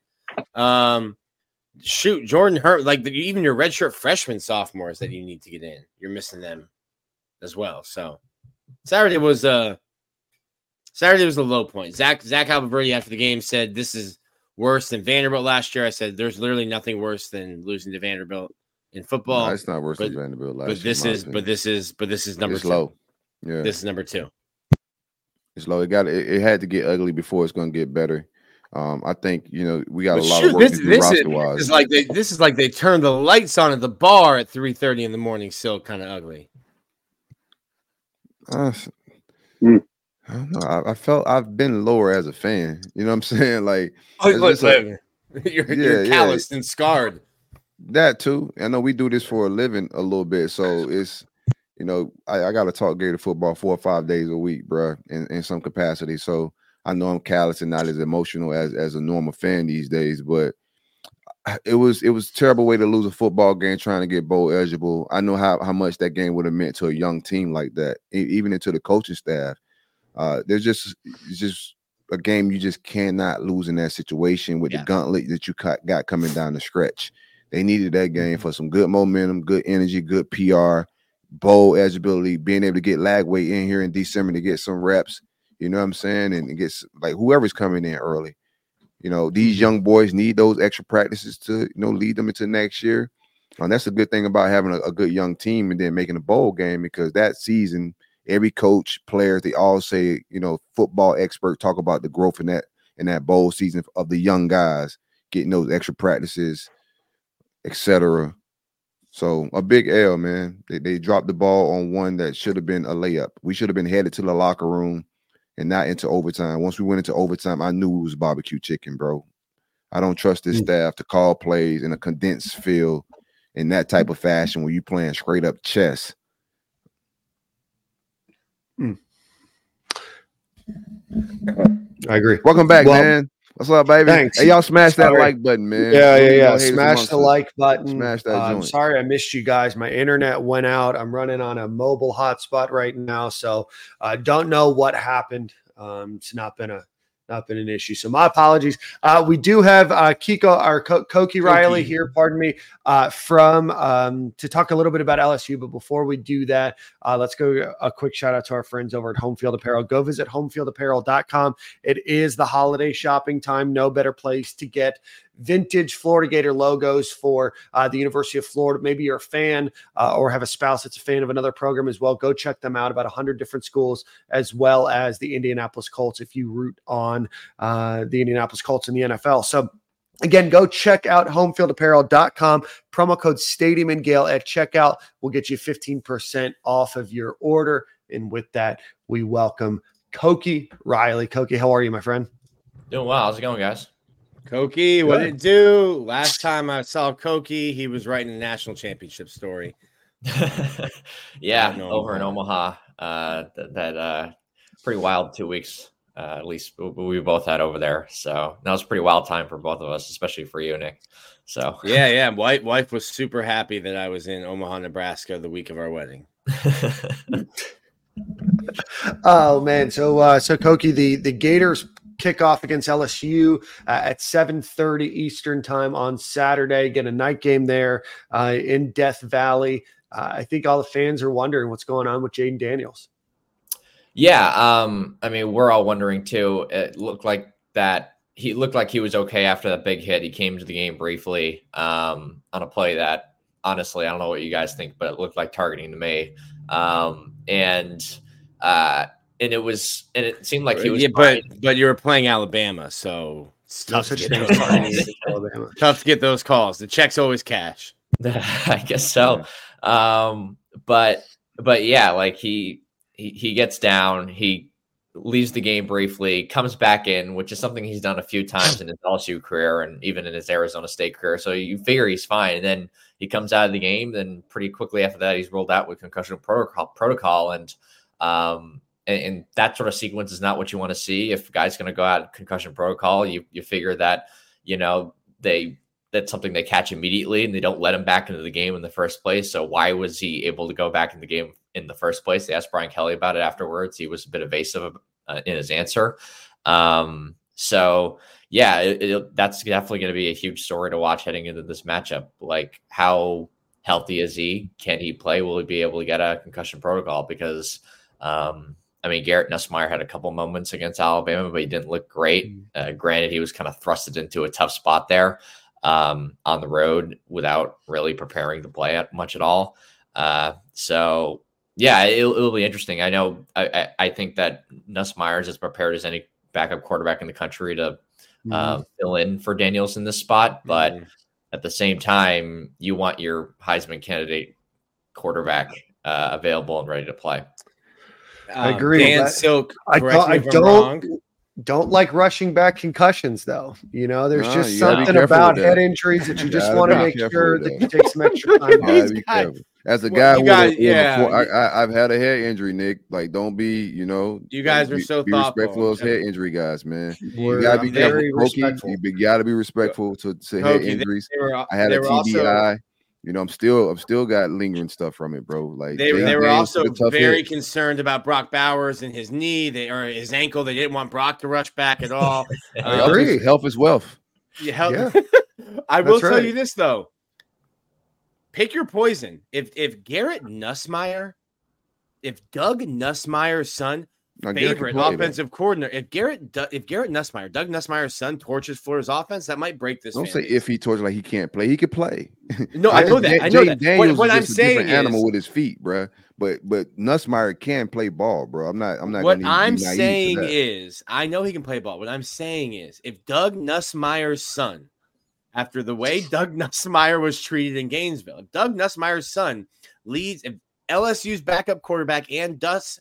Jordan Hurt, like even your redshirt freshman sophomores that you need to get in, you're missing them as well. So Saturday was a low point. Zach Alberti after the game said this is worse than Vanderbilt last year. I said there's literally nothing worse than losing to Vanderbilt in football. No, it's not worse than Vanderbilt last year. But this is number 2. Low. Yeah, this is number 2. It's low. It had to get ugly before it's going to get better. I think we got a lot of work to do roster-wise. This is like they turned the lights on at the bar at 3:30 in the morning. Still kind of ugly. I don't know. I felt I've been lower as a fan. You know what I'm saying? Like, you're calloused and scarred. That too. I know we do this for a living a little bit, so it's I got to talk Gator football 4 or 5 days a week, bro, in some capacity. So I know I'm callous and not as emotional as a normal fan these days, but it was a terrible way to lose a football game trying to get bowl eligible. I know how much that game would have meant to a young team like that, even into the coaching staff. It's just a game you just cannot lose in that situation with the gauntlet that you got coming down the stretch. They needed that game for some good momentum, good energy, good PR, bowl eligibility, being able to get Lagway in here in December to get some reps. You know what I'm saying? And it gets like whoever's coming in early. These young boys need those extra practices to, lead them into next year. And that's a good thing about having a good young team and then making a bowl game, because that season, every coach, players, they all say, football expert talk about the growth in that bowl season of the young guys getting those extra practices, etc. So a big L, man. They dropped the ball on one that should have been a layup. We should have been headed to the locker room and not into overtime. Once we went into overtime, I knew it was barbecue chicken, bro. I don't trust this staff to call plays in a condensed field in that type of fashion when you playing straight up chess. I agree. Welcome back, man. What's up, baby? Thanks. Hey, y'all smash that like button, man. Yeah. Smash the like button. Smash that I'm joint. sorry I missed you guys. My internet went out. I'm running on a mobile hotspot right now, so I don't know what happened. It's not been an issue. So my apologies. We do have Kiko, our Koki Riley here, pardon me, to talk a little bit about LSU. But before we do that, let's go a quick shout out to our friends over at Home Field Apparel. Go visit homefieldapparel.com. It is the holiday shopping time. No better place to get vintage Florida Gator logos for the University of Florida. Maybe you're a fan or have a spouse that's a fan of another program as well. Go check them out. About 100 different schools, as well as the Indianapolis Colts if you root on the Indianapolis Colts in the NFL. So again, go check out homefieldapparel.com. Promo code Stadium and Gale at checkout will get you 15% off of your order. And with that, we welcome Koki Riley. Koki, how are you, my friend? Doing well. How's it going, guys? Koki, what did it do? Last time I saw Koki, he was writing a national championship story. Yeah, over in Omaha. That pretty wild 2 weeks. At least we both had over there. So that was a pretty wild time for both of us, especially for you, Nick. So yeah. Wife was super happy that I was in Omaha, Nebraska the week of our wedding. Oh man, so Koki, the Gators kick off against LSU at 7:30 Eastern time on Saturday. Get a night game there in Death Valley. I think all the fans are wondering what's going on with Jaden Daniels. Yeah, I mean, we're all wondering too. It looked like he was okay after that big hit. He came to the game briefly on a play that, honestly, I don't know what you guys think, but it looked like targeting to me. And it seemed like he was. Yeah, but you were playing Alabama, so it's tough to get those calls. Tough to get those calls. The check's always cash. I guess so. But yeah, like he gets down, he leaves the game briefly, comes back in, which is something he's done a few times in his LSU career and even in his Arizona State career. So you figure he's fine. And then he comes out of the game. Then pretty quickly after that, he's rolled out with concussion protocol. And that sort of sequence is not what you want to see. If a guy's going to go out concussion protocol, you figure that, that's something they catch immediately and they don't let him back into the game in the first place. So why was he able to go back in the game in the first place? They asked Brian Kelly about it afterwards. He was a bit evasive in his answer. So yeah, that's definitely going to be a huge story to watch heading into this matchup. Like, how healthy is he? Can he play? Will he be able to get a concussion protocol? Because, Garrett Nussmeier had a couple moments against Alabama, but he didn't look great. Granted, he was kind of thrusted into a tough spot there on the road without really preparing to play much at all. So yeah, it'll be interesting. I know I think that Nussmeier is as prepared as any backup quarterback in the country to fill in for Daniels in this spot. But at the same time, you want your Heisman candidate quarterback available and ready to play. I agree. Dan Silk, I don't like rushing back concussions, though. There's just something about head injuries that you just want to make sure that you take some extra time. As a guy, I've had a head injury, Nick. Like, don't be, you guys are so be thoughtful. Respectful of head injury guys, man. You gotta be very respectful. You gotta be respectful to head injuries. I had a TBI. I'm still got lingering stuff from it, bro. Like, they were also very concerned about Brock Bowers and his knee, or his ankle. They didn't want Brock to rush back at all. Health is wealth. Yeah. I will tell you this though. Pick your poison. If Doug Nussmeier's son, favorite offensive coordinator, if Garrett Nussmeier, Doug Nussmeier's son, torches Florida's offense, that might break this. Don't say if he torches, like he can't play. He could play. No, I know that. I know that. Daniels what is I'm just saying a different animal with his feet, bro. But Nussmeier can play ball, bro. I'm not. What I'm saying is, I know he can play ball. What I'm saying is, if Doug Nussmeier's son, after the way Doug Nussmeier was treated in Gainesville, if Doug Nussmeier's son leads, if LSU's backup quarterback and Gus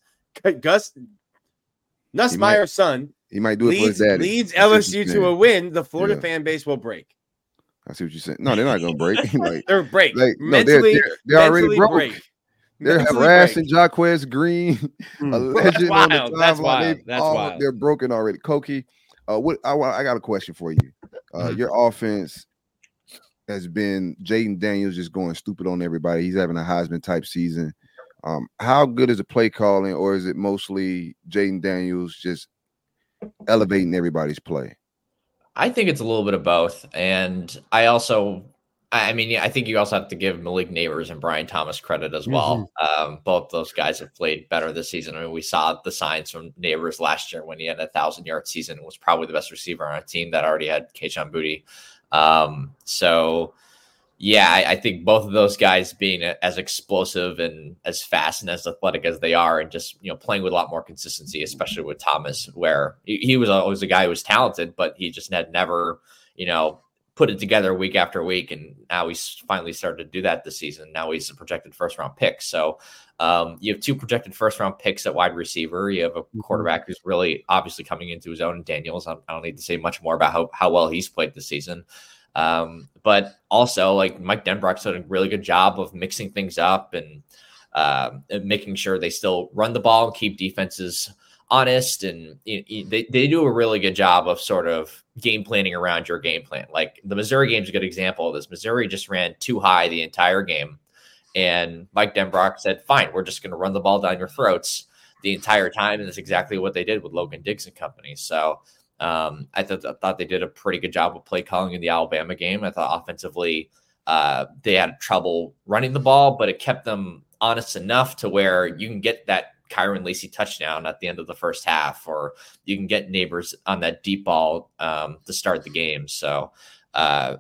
Nussmeier's son, he might do it for his daddy. Leads LSU to a win, the Florida fan base will break. I see what you're saying. No, they're not going to break. They're break. They're already broke. They're harassing Jaquez Green, a legend on the timeline. That's wild. They're broken already. Koki, I got a question for you. Your offense has been Jaden Daniels just going stupid on everybody. He's having a Heisman type season. How good is the play calling, or is it mostly Jaden Daniels just elevating everybody's play? I think it's a little bit of both. And I think you also have to give Malik Neighbors and Brian Thomas credit as well. Both those guys have played better this season. I mean, we saw the signs from Neighbors last year when he had a 1,000-yard season and was probably the best receiver on a team that already had Kayshon Boutte. I think both of those guys being as explosive and as fast and as athletic as they are, and just, playing with a lot more consistency, especially with Thomas, where he was always a guy who was talented, but he just had never, put it together week after week. And now he's finally started to do that this season. Now he's a projected first-round pick. So you have two projected first-round picks at wide receiver. You have a quarterback who's really obviously coming into his own in Daniels. I don't need to say much more about how well he's played this season. But also, like, Mike Denbrock's done a really good job of mixing things up and making sure they still run the ball and keep defenses honest, and they do a really good job of sort of game planning around your game plan. Like the Missouri game is a good example of this. Missouri just ran too high the entire game, and Mike Denbrock said, fine, we're just going to run the ball down your throats the entire time, and that's exactly what they did with Logan Diggs and company. So I thought they did a pretty good job of play calling in the Alabama game. I thought offensively they had trouble running the ball, but it kept them honest enough to where you can get that Kyron Lacy touchdown at the end of the first half, or you can get Neighbors on that deep ball to start the game. So I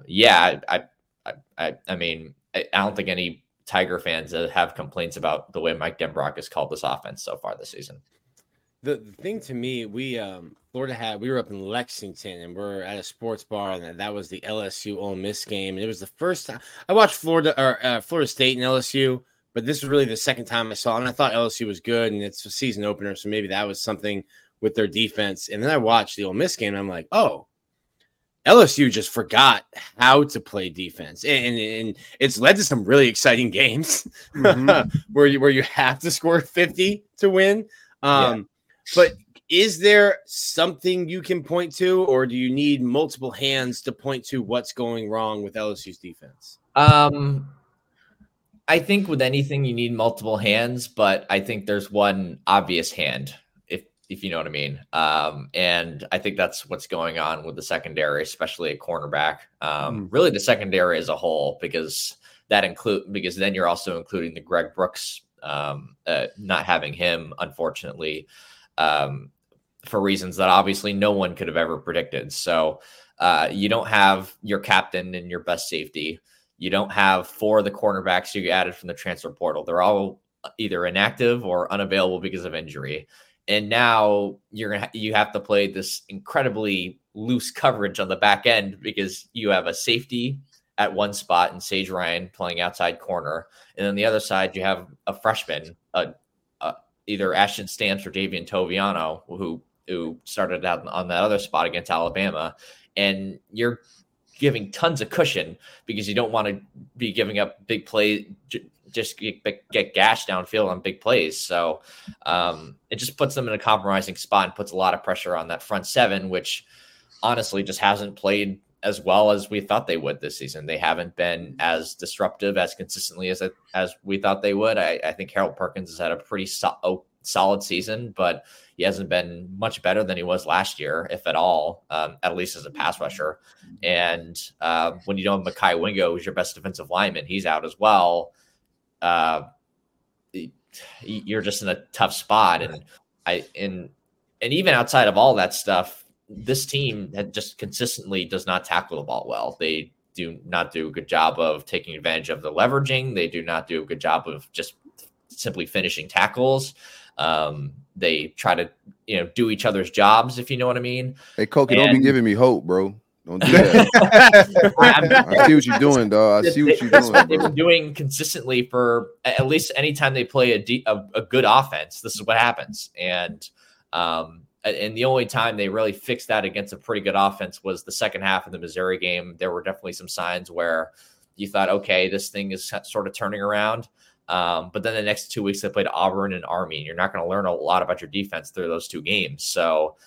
mean, I don't think any Tiger fans have complaints about the way Mike Denbrock has called this offense so far this season. The thing to me, we were up in Lexington and we're at a sports bar, and that was the LSU Ole Miss game. And it was the first time I watched Florida State and LSU, but this was really the second time I saw it. And I thought LSU was good, and it's a season opener, so maybe that was something with their defense. And then I watched the Ole Miss game, and I'm like, oh, LSU just forgot how to play defense, and it's led to some really exciting games where you have to score 50 to win. But is there something you can point to, or do you need multiple hands to point to what's going wrong with LSU's defense? I think with anything you need multiple hands, but I think there's one obvious hand, if you know what I mean. And I think that's what's going on with the secondary, especially at cornerback. Really the secondary as a whole, because then you're also including the Greg Brooks, not having him, unfortunately, for reasons that obviously no one could have ever predicted. So you don't have your captain and your best safety. You don't have 4 of the cornerbacks you added from the transfer portal. They're all either inactive or unavailable because of injury. And now you have to play this incredibly loose coverage on the back end because you have a safety at one spot and Sage Ryan playing outside corner. And then the other side, you have a freshman, either Ashton Stamps or Davian Toviano, who started out on that other spot against Alabama. And you're giving tons of cushion because you don't want to be giving up big plays, just get gashed downfield on big plays. So it just puts them in a compromising spot and puts a lot of pressure on that front seven, which honestly just hasn't played as well as we thought they would this season. They haven't been as disruptive, as consistently as we thought they would. I think Harold Perkins has had a pretty solid season, but he hasn't been much better than he was last year, if at all, at least as a pass rusher. And when you don't have Mekhi Wingo, who's your best defensive lineman, he's out as well. You're just in a tough spot. And even outside of all that stuff, this team just consistently does not tackle the ball well. They do not do a good job of taking advantage of the leveraging. They do not do a good job of just simply finishing tackles. They try to, do each other's jobs, if you know what I mean. Hey, Koki, don't be giving me hope, bro. Don't do that. I see what you're doing, dog. I see what you're doing. They've been doing consistently for at least anytime they play a good offense. This is what happens. And the only time they really fixed that against a pretty good offense was the second half of the Missouri game. There were definitely some signs where you thought, okay, this thing is sort of turning around. But then the next 2 weeks they played Auburn and Army, and you're not going to learn a lot about your defense through those two games. So,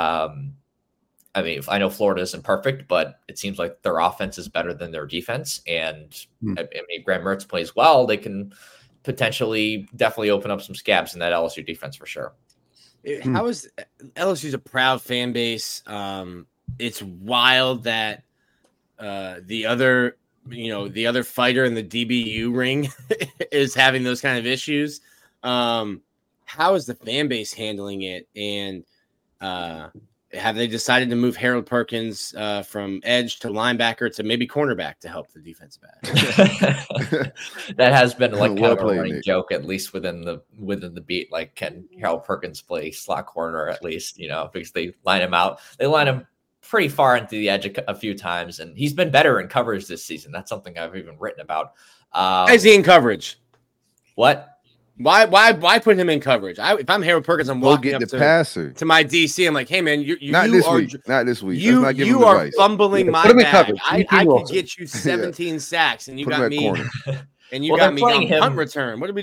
I mean, I know Florida isn't perfect, but it seems like their offense is better than their defense. And I mean, Graham Mertz plays well. They can potentially definitely open up some scabs in that LSU defense for sure. How is LSU's a proud fan base? It's wild that the other fighter in the DBU ring is having those kind of issues. How is the fan base handling it? And have they decided to move Harold Perkins from edge to linebacker to maybe cornerback to help the defensive back? That has been like kind of a running joke, at least within the beat. Like, can Harold Perkins play slot corner at least? Because they line him out. They line him pretty far into the edge a few times, and he's been better in coverage this season. That's something I've even written about. Is he in coverage? What? Why put him in coverage? If I'm Harold Perkins, I'm walking up to my DC. I'm like, hey man, not this week. You are fumbling my bag. I could get you 17 sacks, and you got me. And you got me on punt return. What are we doing?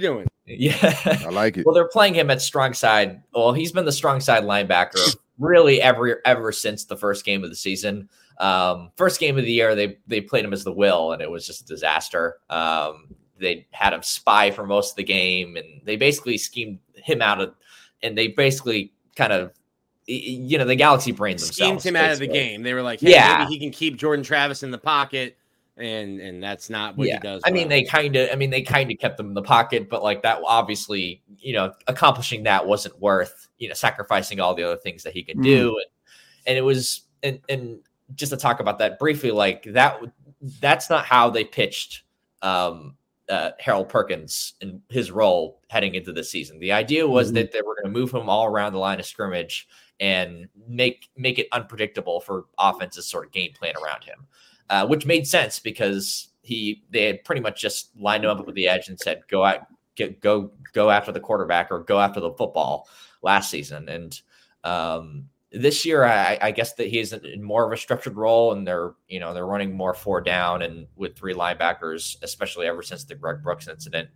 Yeah, I like it. Well, they're playing him at strong side. Well, he's been the strong side linebacker really ever since the first game of the season. First game of the year, they played him as the will, and it was just a disaster. They had him spy for most of the game, and they basically schemed him out of, and they basically kind of, the Galaxy brains themselves. Schemed him out of the game. They were like, hey, maybe he can keep Jordan Travis in the pocket. And that's not what he does. I mean, they kind of kept him in the pocket, but like that, obviously, accomplishing that wasn't worth, sacrificing all the other things that he can do. And it was, and just to talk about that briefly, like that's not how they pitched Harold Perkins in his role heading into the season. The idea was that they were going to move him all around the line of scrimmage and make it unpredictable for offenses sort of game plan around him, which made sense because they had pretty much just lined him up with the edge and said, go after the quarterback or go after the football last season. And this year, I guess that he's in more of a structured role, and they're running more 4 down and with 3 linebackers, especially ever since the Greg Brooks incident.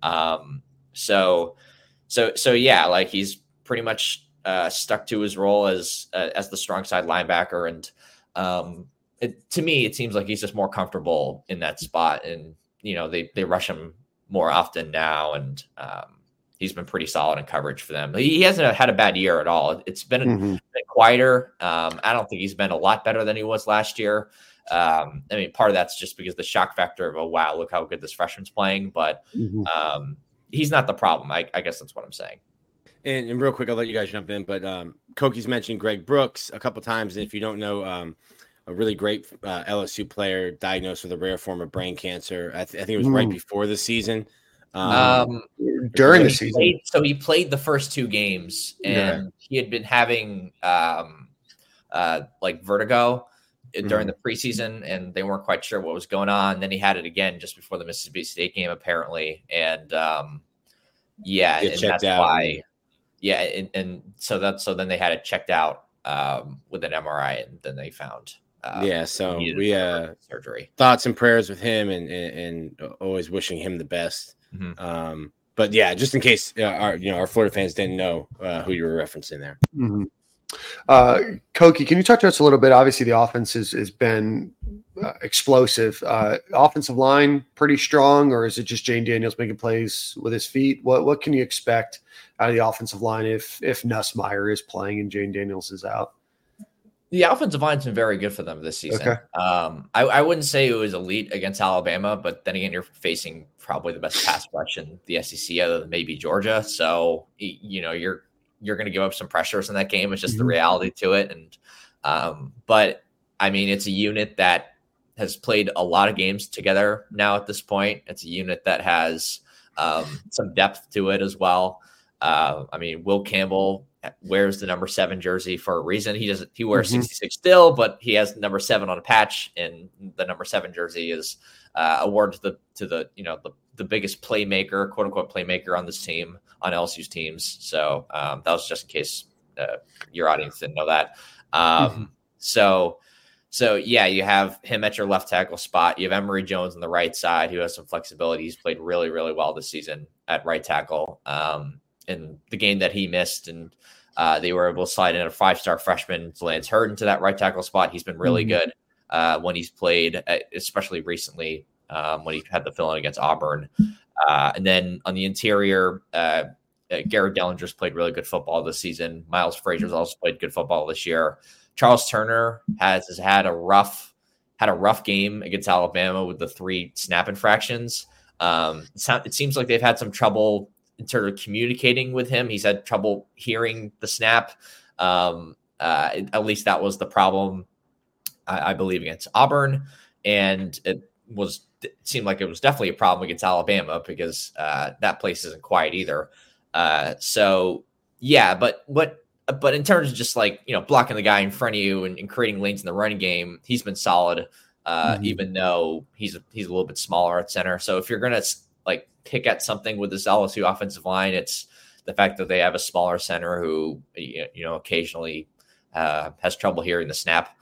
So yeah, like he's pretty much stuck to his role as the strong side linebacker, and to me, it seems like he's just more comfortable in that spot, and they rush him more often now, and he's been pretty solid in coverage for them. He hasn't had a bad year at all. It's been bit quieter. I don't think he's been a lot better than he was last year. I mean, part of that's just because the shock factor of, oh, wow, look how good this freshman's playing. But he's not the problem. I guess that's what I'm saying. And real quick, I'll let you guys jump in. But Koki's mentioned Greg Brooks a couple times. And if you don't know, a really great LSU player diagnosed with a rare form of brain cancer. I think it was right before the season. During the season. He played the first 2 games, and he had been having like vertigo during the preseason, and they weren't quite sure what was going on. Then he had it again just before the Mississippi State game, apparently. And and that's why. Yeah, and so then they had it checked out with an MRI, and then they found. So we surgery. Thoughts and prayers with him, and always wishing him the best. But yeah, just in case our Florida fans didn't know who you were referencing there. Koki, can you talk to us a little bit? Obviously, the offense has been explosive. Offensive line pretty strong, or is it just Jane Daniels making plays with his feet? What can you expect out of the offensive line if Nussmeier is playing and Jane Daniels is out? The offensive line's been very good for them this season. Okay. I wouldn't say it was elite against Alabama, but then again, you're facing probably the best pass rush in the SEC, other than maybe Georgia. So you're going to give up some pressures in that game. It's just the reality to it. And but I mean, it's a unit that has played a lot of games together now at this point. It's a unit that has some depth to it as well. I mean, Will Campbell wears the number 7 jersey for a reason. He wears 66 still, but he has number 7 on a patch, and the number 7 jersey is awarded to the biggest playmaker, quote unquote playmaker on this team, on LSU's teams. So that was just in case your audience didn't know that. So yeah, you have him at your left tackle spot. You have Emory Jones on the right side, who has some flexibility. He's played really, really well this season at right tackle. In the game that he missed, and they were able to slide in a 5-star freshman, Lance Hurd, into that right tackle spot. He's been really good when he's played, especially recently when he had the fill-in against Auburn. And then on the interior, Garrett Dellinger's played really good football this season. Miles Frazier's also played good football this year. Charles Turner has had a rough game against Alabama with the 3 snap infractions. It seems like they've had some trouble in terms of communicating with him. He's had trouble hearing the snap. At least that was the problem, I believe, against Auburn. And it seemed like it was definitely a problem against Alabama, because that place isn't quiet either. So yeah, but in terms of just like, blocking the guy in front of you and creating lanes in the running game, he's been solid, even though he's a little bit smaller at center. So if you're going to like pick at something with this LSU offensive line, it's the fact that they have a smaller center who, occasionally has trouble hearing the snap.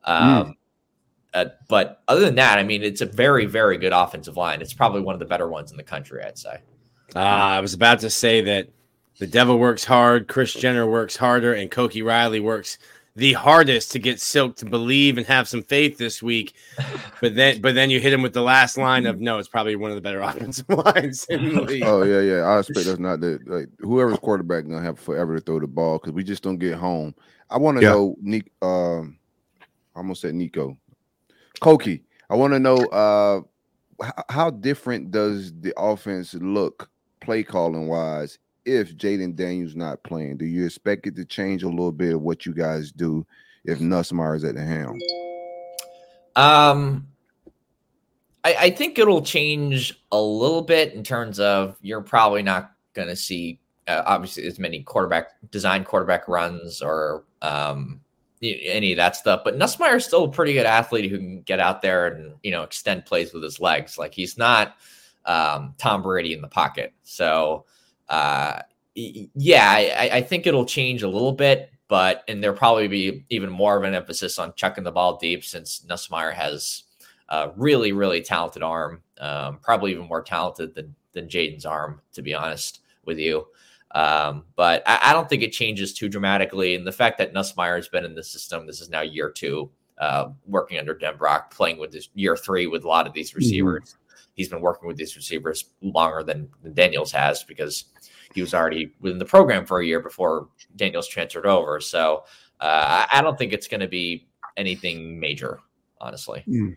But other than that, I mean, it's a very, very good offensive line. It's probably one of the better ones in the country, I'd say. I was about to say that the devil works hard, Kris Jenner works harder, and Cokie Riley works the hardest to get Silk to believe and have some faith this week. But then you hit him with the last line of no, it's probably one of the better offensive lines in the league. Oh yeah. I expect us not to like whoever's quarterback gonna have forever to throw the ball because we just don't get home. I want to know, Nick. I almost said Nico, Cokie. I want to know how different does the offense look play calling wise if Jaden Daniels not playing? Do you expect it to change a little bit of what you guys do if Nussmeier is at the helm? I think it'll change a little bit in terms of you're probably not going to see obviously as many quarterback runs or any of that stuff. But Nussmeier is still a pretty good athlete who can get out there and extend plays with his legs. Like he's not Tom Brady in the pocket. So I think it'll change a little bit. And there'll probably be even more of an emphasis on chucking the ball deep since Nussmeier has a really, really talented arm, probably even more talented than Jaden's arm, to be honest with you. But I don't think it changes too dramatically. And the fact that Nussmeier has been in the system, this is now year 2, working under Denbrock, playing with this year 3 with a lot of these receivers. Mm-hmm. He's been working with these receivers longer than Daniels has because he was already within the program for a year before Daniels transferred over. So I don't think it's going to be anything major, honestly. Mm.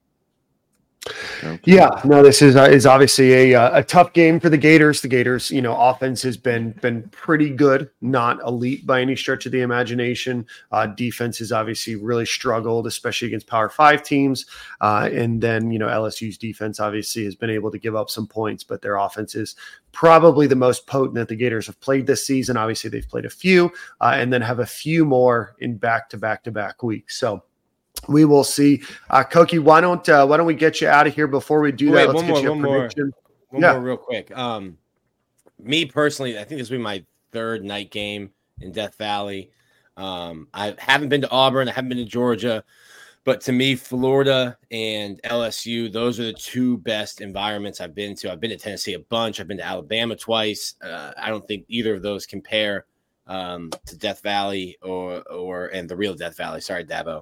Yeah, no, this is obviously a tough game for the Gators. The Gators, offense has been pretty good, not elite by any stretch of the imagination. Defense has obviously really struggled, especially against Power 5 teams. And then, LSU's defense obviously has been able to give up some points, but their offense is probably the most potent that the Gators have played this season. Obviously, they've played a few and then have a few more in back-to-back weeks. So we will see. Cokie, why don't we get you out of here before we do that? Let's get you a prediction. One more real quick. Me personally, I think this will be my third night game in Death Valley. I haven't been to Auburn. I haven't been to Georgia. But to me, Florida and LSU, those are the two best environments I've been to. I've been to Tennessee a bunch. I've been to Alabama twice. I don't think either of those compare to Death Valley and the real Death Valley. Sorry, Dabo.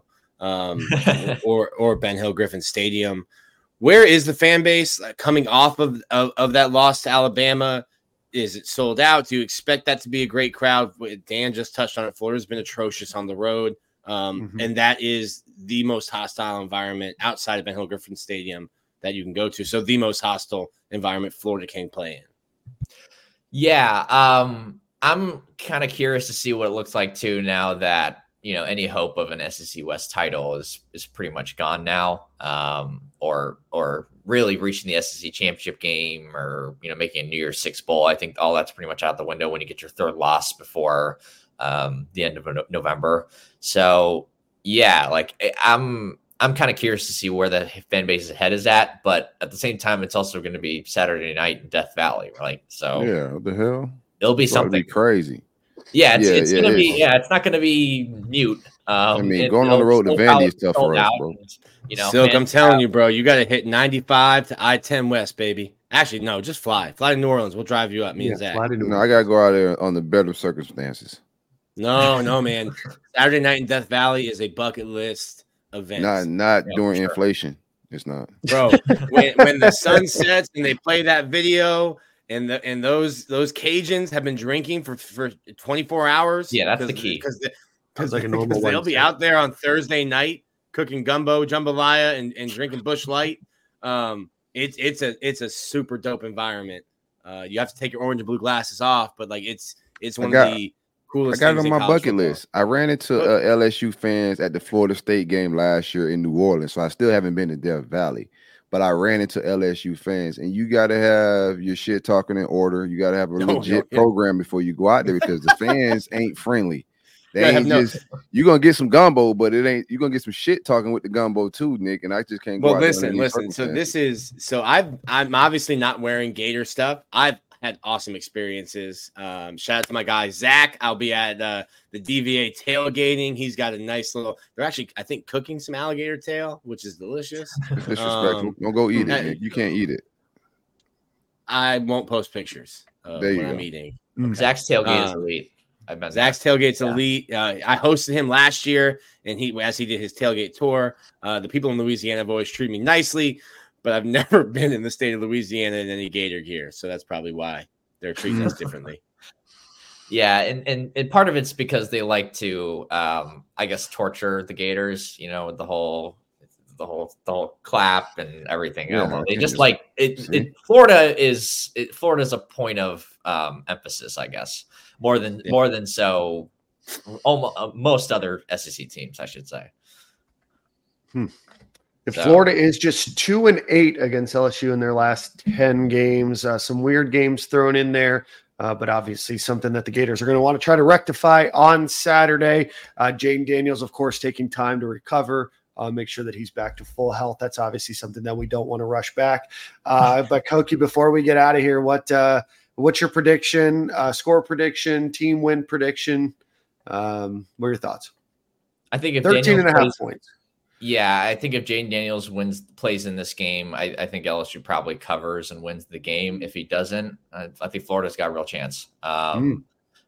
or Ben Hill Griffin Stadium. Where is the fan base coming off of that loss to Alabama? Is it sold out? Do you expect that to be a great crowd? Dan just touched on it. Florida's been atrocious on the road. And that is the most hostile environment outside of Ben Hill Griffin Stadium that you can go to. So the most hostile environment Florida can play in. Yeah. I'm kind of curious to see what it looks like too now that any hope of an SEC West title is pretty much gone now, or really reaching the SEC championship game or, making a New Year's Six bowl. I think all that's pretty much out the window when you get your third loss before the end of November. So yeah, like I'm kind of curious to see where the fan base's head is at, but at the same time, it's also going to be Saturday night in Death Valley, right? So yeah, what the hell? It'll be something crazy. Yeah, it's gonna be. Yeah, it's not gonna be mute. Going on the road to Vandy is tough for us, bro. Silk, I'm telling you, bro, you got to hit 95 to I-10 West, baby. Actually, no, just fly to New Orleans. We'll drive you up, me and Zach. No, I gotta go out there on the better circumstances. No, man. Saturday night in Death Valley is a bucket list event. Not during inflation. It's not, bro. when the sun sets and they play that video. And those Cajuns have been drinking for 24 hours. Yeah, that's the key. Because like a normal they'll be out there on Thursday night cooking gumbo, jambalaya, and drinking Busch Light. It's a super dope environment. You have to take your orange and blue glasses off, but like it's one of the coolest. I got it on my bucket list. I ran into LSU fans at the Florida State game last year in New Orleans, so I still haven't been to Death Valley. But I ran into LSU fans, and you got to have your shit talking in order. You got to have a legit program before you go out there because the fans ain't friendly. They ain't you're going to get some gumbo, but it ain't, you're going to get some shit talking with the gumbo too, Nick, and I just can't go out there. Listen. So I'm obviously not wearing Gator stuff. I've had awesome experiences. Shout out to my guy, Zach. I'll be at the DVA tailgating. He's got a nice little, they're actually, I think, cooking some alligator tail, which is delicious. It's disrespectful. Don't go eat it. You can't eat it. I won't post pictures There you when I'm go. eating. Zach's tailgate is elite. I've been Zach's tailgate's elite. I hosted him last year, and as he did his tailgate tour. The people in Louisiana have always treated me nicely, but I've never been in the state of Louisiana in any Gator gear, so that's probably why they're treating us differently. Yeah, and part of it's because they like to, I guess, torture the Gators. You know, with the whole clap and everything. I don't know. They just like it. Florida's a point of emphasis, I guess, more than so. Most other SEC teams, I should say. If Florida is just 2-8 against LSU in their last 10 games, some weird games thrown in there. But obviously something that the Gators are going to want to try to rectify on Saturday. Jaden Daniels, of course, taking time to recover, make sure that he's back to full health. That's obviously something that we don't want to rush back. But Koki, before we get out of here, what's your prediction, score prediction, team win prediction? What are your thoughts? I think if 13.5 points. Yeah, I think if Jaden Daniels plays in this game, I think LSU probably covers and wins the game. If he doesn't, I think Florida's got a real chance. And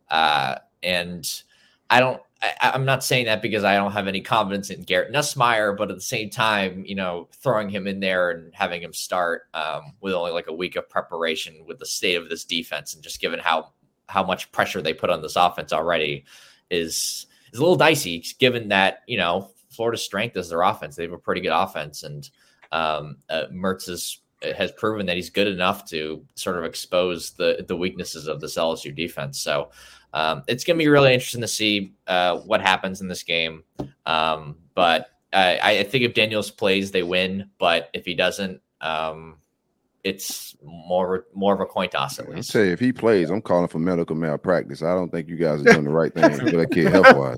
I'm not saying that because I don't have any confidence in Garrett Nussmeier, but at the same time, you know, throwing him in there and having him start with only like a week of preparation with the state of this defense and just given how much pressure they put on this offense already is a little dicey, given that, you know, Florida's strength is their offense. They have a pretty good offense, and Mertz has proven that he's good enough to sort of expose the weaknesses of this LSU defense. So it's going to be really interesting to see what happens in this game. But I think if Daniels plays, they win. But if he doesn't, it's more of a coin toss at least. I'll tell you, if he plays, I'm calling for medical malpractice. I don't think you guys are doing the right thing for that kid health-wise.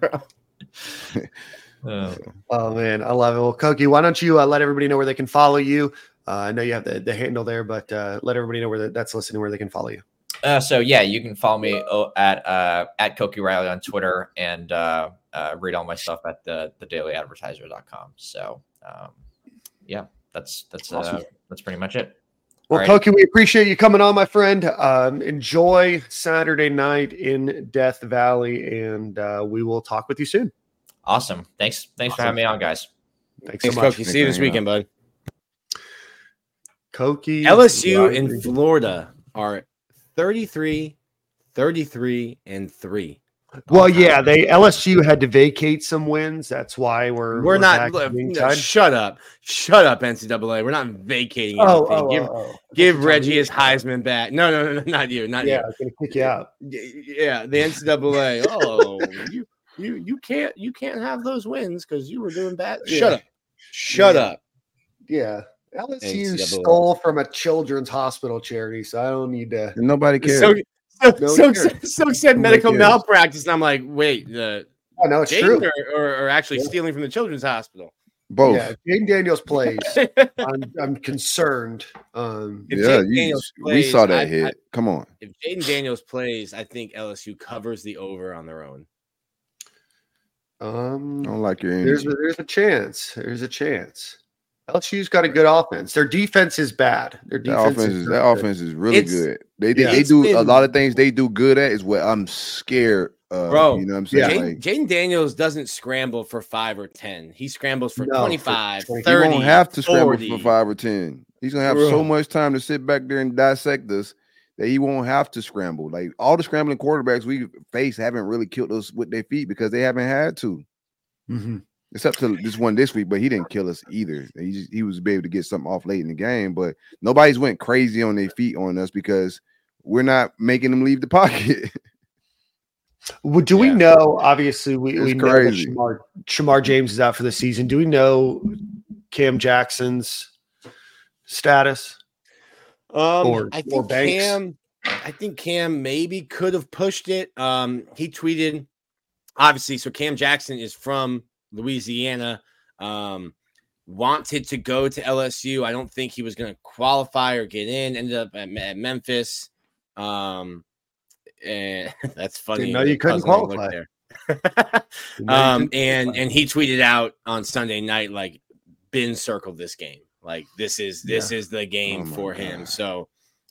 Oh man, I love it. Well, Koki, why don't you let everybody know where they can follow you? I know you have the handle there, but let everybody know where that's listening, where they can follow you. So yeah, you can follow me at Koki Riley on Twitter and read all my stuff at the dailyadvertiser.com. So yeah, that's awesome. That's pretty much it. Well, Koki, we appreciate you coming on, my friend. Enjoy Saturday night in Death Valley, and we will talk with you soon. Awesome. Thanks for having me on, guys. Thanks so much. Koki. See you this weekend, bud. Koki. LSU and Florida are 33, 33, and 3. Well, yeah, LSU had to vacate some wins. That's why we're not. Shut up, NCAA. We're not vacating anything. Give Reggie his Heisman back. No, not you. Not you. I was gonna kick you out. Yeah, the NCAA. Oh, you can't have those wins because you were doing bad. Yeah. Shut up. Yeah. LSU stole from a children's hospital charity, so I don't need to. Nobody cares. So said medical malpractice, and I'm like, wait, no, it's true. Or actually stealing from the children's hospital. Both. Yeah, Jaden Daniels plays. I'm concerned. We saw that hit. Come on. If Jaden Daniels plays, I think LSU covers the over on their own. I don't like your energy. There's a chance. There's a chance. LSU's got a good offense. Their defense is bad. Their offense is really good. They do a lot of things they do good at is what I'm scared of. Bro, you know what I'm saying? Jaden Daniels doesn't scramble for 5 or 10. He scrambles for 25, 30, He won't have to scramble 40. for 5 or 10. He's going to have so much time to sit back there and dissect us that he won't have to scramble. Like all the scrambling quarterbacks we face haven't really killed us with their feet because they haven't had to. Mm-hmm. Except to this one this week, but he didn't kill us either. He was able to get something off late in the game, but nobody's went crazy on their feet on us because we're not making them leave the pocket. Well, do we know? Obviously, we know that Shamar James is out for the season. Do we know Cam Jackson's status? I think Cam maybe could have pushed it. He tweeted, obviously. So Cam Jackson is from Louisiana, wanted to go to LSU. I don't think he was going to qualify or get in. Ended up at Memphis. And that's funny. Didn't know you couldn't qualify there. And he tweeted out on Sunday night, like, Ben circled this game. Like this is the game for him. So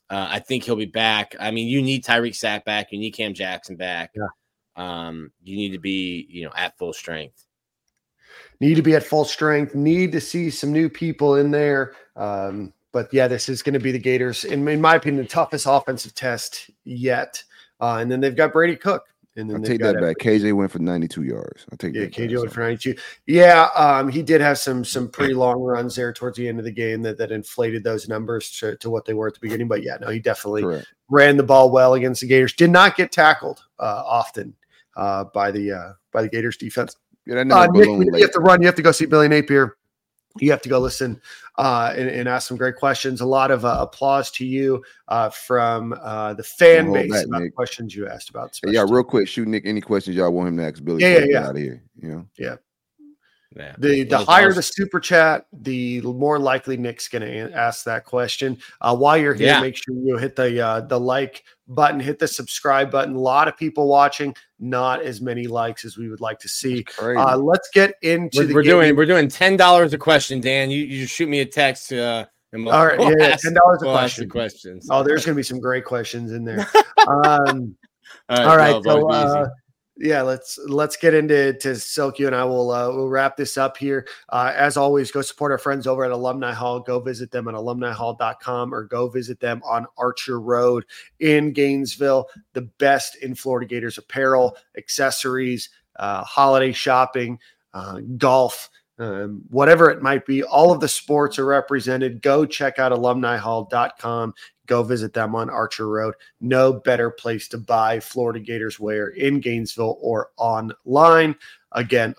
I think he'll be back. I mean, you need Tyreek Sack back. You need Cam Jackson back. Yeah. You need to be, at full strength. Need to be at full strength. Need to see some new people in there. But yeah, this is going to be the Gators, in my opinion, the toughest offensive test yet. And then they've got Brady Cook. And then I'll take that back. KJ went for 92 yards. I'll take that. KJ went for 92. Yeah, he did have some pretty long runs there towards the end of the game that inflated those numbers to what they were at the beginning. But yeah, no, he definitely ran the ball well against the Gators. Did not get tackled often by the Gators defense. Yeah, Nick, you have to run. You have to go see Billy Napier. You have to go listen and ask some great questions. A lot of applause to you from the fan base about the questions you asked about. Yeah, real quick, shoot Nick any questions y'all want him to ask Billy. Yeah. Out of here, Yeah. The higher the super chat, the more likely Nick's going to ask that question. While you're here, make sure you hit the like button, hit the subscribe button. A lot of people watching, not as many likes as we would like to see. Let's get into we're doing $10 a question, Dan. You just shoot me a text. All right, $10 a question. Questions. Oh, there's going to be some great questions in there. All right. Yeah, let's get into Silk. You and I we'll wrap this up here. As always, go support our friends over at Alumni Hall. Go visit them at alumnihall.com or go visit them on Archer Road in Gainesville. The best in Florida Gators apparel, accessories, holiday shopping, golf, whatever it might be. All of the sports are represented. Go check out alumnihall.com. Go visit them on Archer Road. No better place to buy Florida Gators wear in Gainesville or online. Again,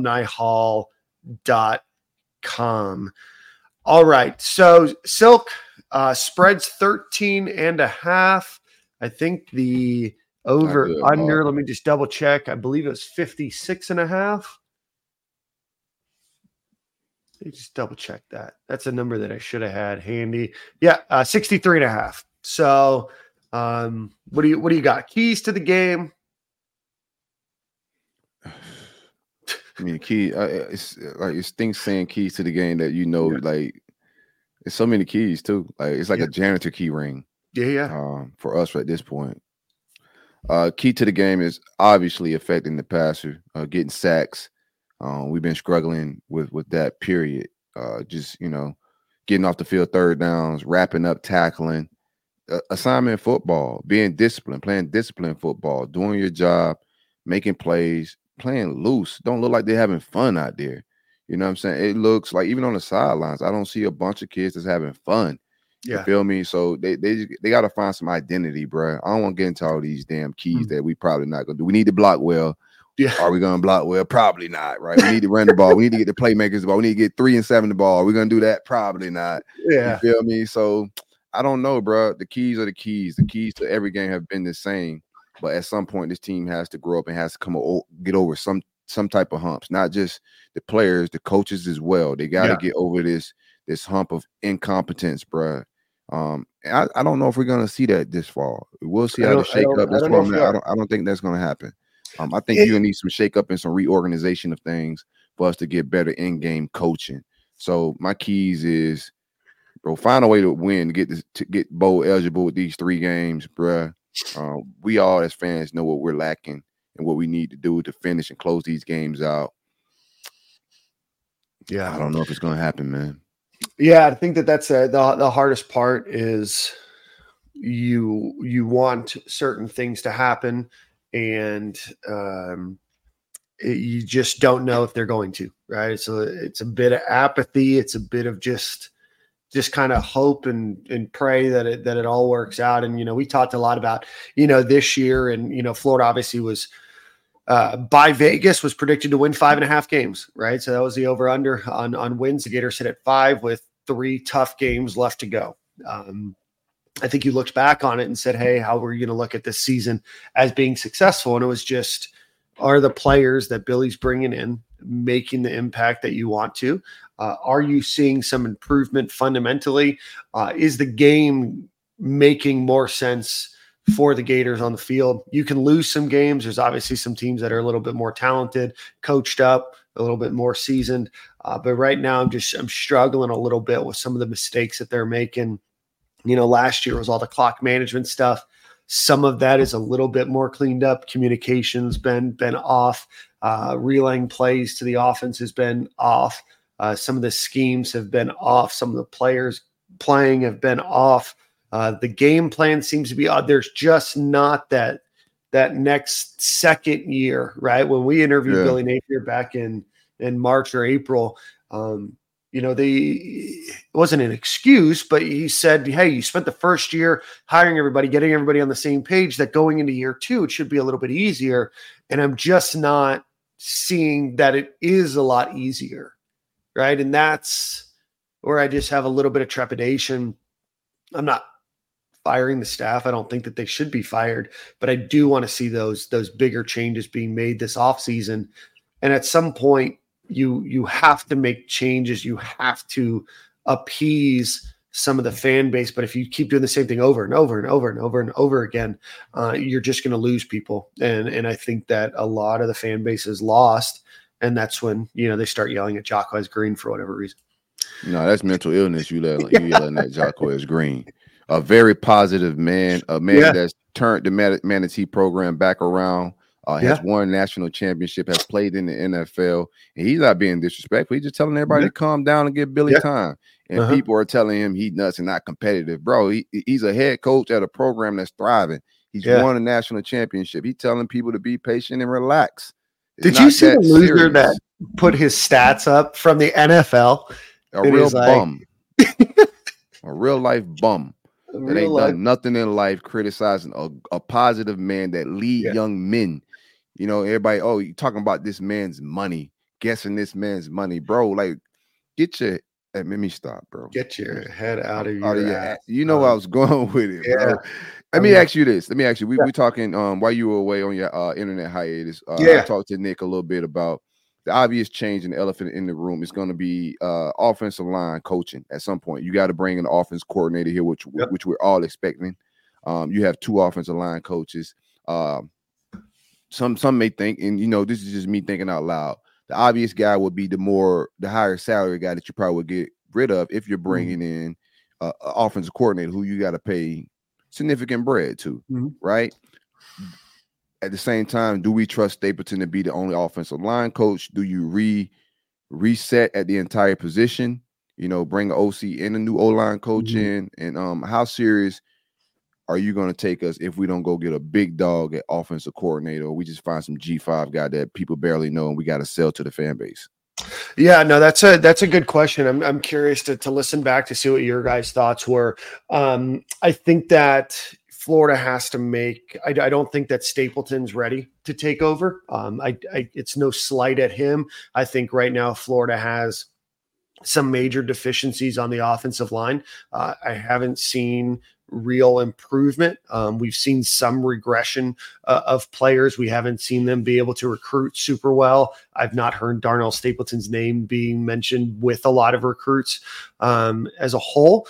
alumnihall.com. All right. So Silk spreads 13.5. I think the over under, let me just double check. I believe it was 56.5. Let me just double check that. That's a number that I should have had handy. Yeah, 63.5. So what do you got? Keys to the game? I mean, it's like it's things saying keys to the game that like it's so many keys too. Like it's like a janitor key ring. Yeah. For us at this point. Key to the game is obviously affecting the passer, getting sacks. We've been struggling with that period. Just getting off the field, third downs, wrapping up, tackling, assignment football, being disciplined, playing disciplined football, doing your job, making plays, playing loose. Don't look like they're having fun out there. You know what I'm saying? It looks like even on the sidelines, I don't see a bunch of kids that's having fun. You feel me? So they got to find some identity, bro. I don't want to get into all these damn keys that we probably not gonna do. We need to block well. Yeah. Are we going to block well? Probably not, right? We need to run the ball. We need to get the playmakers the ball. We need to get 3 and 7 the ball. Are we going to do that? Probably not. Yeah. You feel me? So I don't know, bro. The keys are the keys. The keys to every game have been the same. But at some point, this team has to grow up and has to get over some type of humps. Not just the players, the coaches as well. They got to get over this hump of incompetence, bro. I don't know if we're going to see that this fall. We'll see how to shake up. That's why I don't think that's going to happen. I think you're gonna need some shakeup and some reorganization of things for us to get better in-game coaching. So my keys is, bro, find a way to win, to get bowl eligible with these 3 games, bro. We all as fans know what we're lacking and what we need to do to finish and close these games out. Yeah, I don't know if it's gonna happen, man. Yeah, I think that's the hardest part is you want certain things to happen. And you just don't know if they're going to, right? So it's a bit of apathy. It's a bit of just kind of hope and pray that it all works out. And, we talked a lot about, this year and, Florida obviously was by Vegas was predicted to win 5.5 games, right? So that was the over under on wins. The Gators hit at 5 with 3 tough games left to go. I think you looked back on it and said, hey, how are you going to look at this season as being successful? And it was just, are the players that Billy's bringing in making the impact that you want to? Are you seeing some improvement fundamentally? Is the game making more sense for the Gators on the field? You can lose some games. There's obviously some teams that are a little bit more talented, coached up, a little bit more seasoned. But right now I'm struggling a little bit with some of the mistakes that they're making. Last year was all the clock management stuff. Some of that is a little bit more cleaned up. Communication's been off. Relaying plays to the offense has been off. Some of the schemes have been off. Some of the players playing have been off. The game plan seems to be odd. There's just not that next second year, right? When we interviewed Billy Napier back in March or April, it wasn't an excuse, but he said, hey, you spent the first year hiring everybody, getting everybody on the same page, that going into year 2, it should be a little bit easier. And I'm just not seeing that it is a lot easier, right? And that's where I just have a little bit of trepidation. I'm not firing the staff. I don't think that they should be fired, but I do want to see those bigger changes being made this offseason. And at some point, you have to make changes. You have to appease some of the fan base. But if you keep doing the same thing over and over and over and over and over again, you're just going to lose people. And I think that a lot of the fan base is lost. And that's when, they start yelling at Jacquez Green for whatever reason. No, that's mental illness. You yelling at Jacquez Green, a very positive man, a man that's turned the Manatee program back around. Has won national championship, has played in the NFL, and he's not being disrespectful. He's just telling everybody to calm down and give Billy time. And people are telling him he's nuts and not competitive. Bro, he's a head coach at a program that's thriving. He's won a national championship. He's telling people to be patient and relax. Did you see the loser that put his stats up from the NFL? A real bum. A real life bum. That ain't done nothing in life, criticizing a positive man that lead young men. Everybody, you talking about this man's money, guessing this man's money, bro. Like, let me stop, bro. Get your head out of your ass. You know I was going with it, bro. Let me ask you this. We talking while you were away on your internet hiatus. I talked to Nick a little bit about the obvious change in the elephant in the room. Is going to be offensive line coaching at some point. You got to bring an offense coordinator here, which we're all expecting. You have 2 offensive line coaches. Some may think, and this is just me thinking out loud, the obvious guy would be the higher salary guy that you probably would get rid of if you're bringing in an offensive coordinator who you got to pay significant bread to, right? At the same time, do we trust Stapleton to be the only offensive line coach? Do you reset at the entire position? Bring an OC and a new O-line coach in, and how serious are you going to take us if we don't go get a big dog at offensive coordinator, or we just find some G5 guy that people barely know and we got to sell to the fan base? Yeah, no, that's a good question. I'm curious to listen back to see what your guys' thoughts were. I think that Florida has to make. I don't think that Stapleton's ready to take over. It's no slight at him. I think right now Florida has some major deficiencies on the offensive line. I haven't seen real improvement. We've seen some regression of players. We haven't seen them be able to recruit super well. I've not heard Darnell Stapleton's name being mentioned with a lot of recruits as a whole.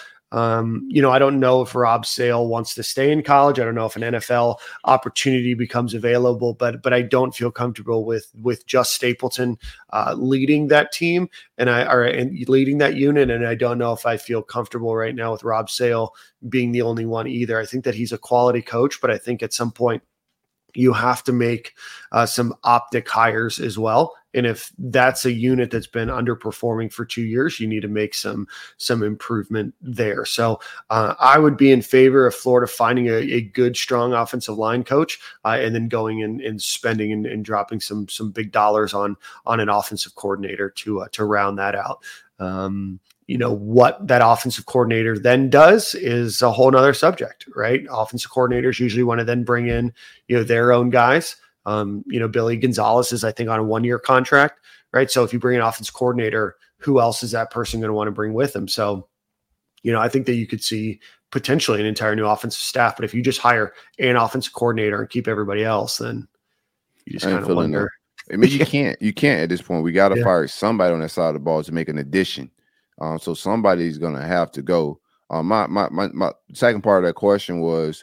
I don't know if Rob Sale wants to stay in college. I don't know if an NFL opportunity becomes available, but I don't feel comfortable with just Stapleton leading that team and leading that unit. And I don't know if I feel comfortable right now with Rob Sale being the only one either. I think that he's a quality coach, but I think at some point you have to make some optic hires as well. And if that's a unit that's been underperforming for 2 years, you need to make some improvement there. So I would be in favor of Florida finding a good, strong offensive line coach and then going and spending and dropping some big dollars on an offensive coordinator to round that out. What that offensive coordinator then does is a whole nother subject, right? Offensive coordinators usually want to then bring in, their own guys. Billy Gonzalez is, I think, on a 1-year contract, right? So if you bring an offensive coordinator, who else is that person going to want to bring with him? So, I think that you could see potentially an entire new offensive staff, but if you just hire an offensive coordinator and keep everybody else, then you just kind of wonder. I mean, you can't at this point. We got to fire somebody on that side of the ball to make an addition. So somebody's going to have to go. My second part of that question was,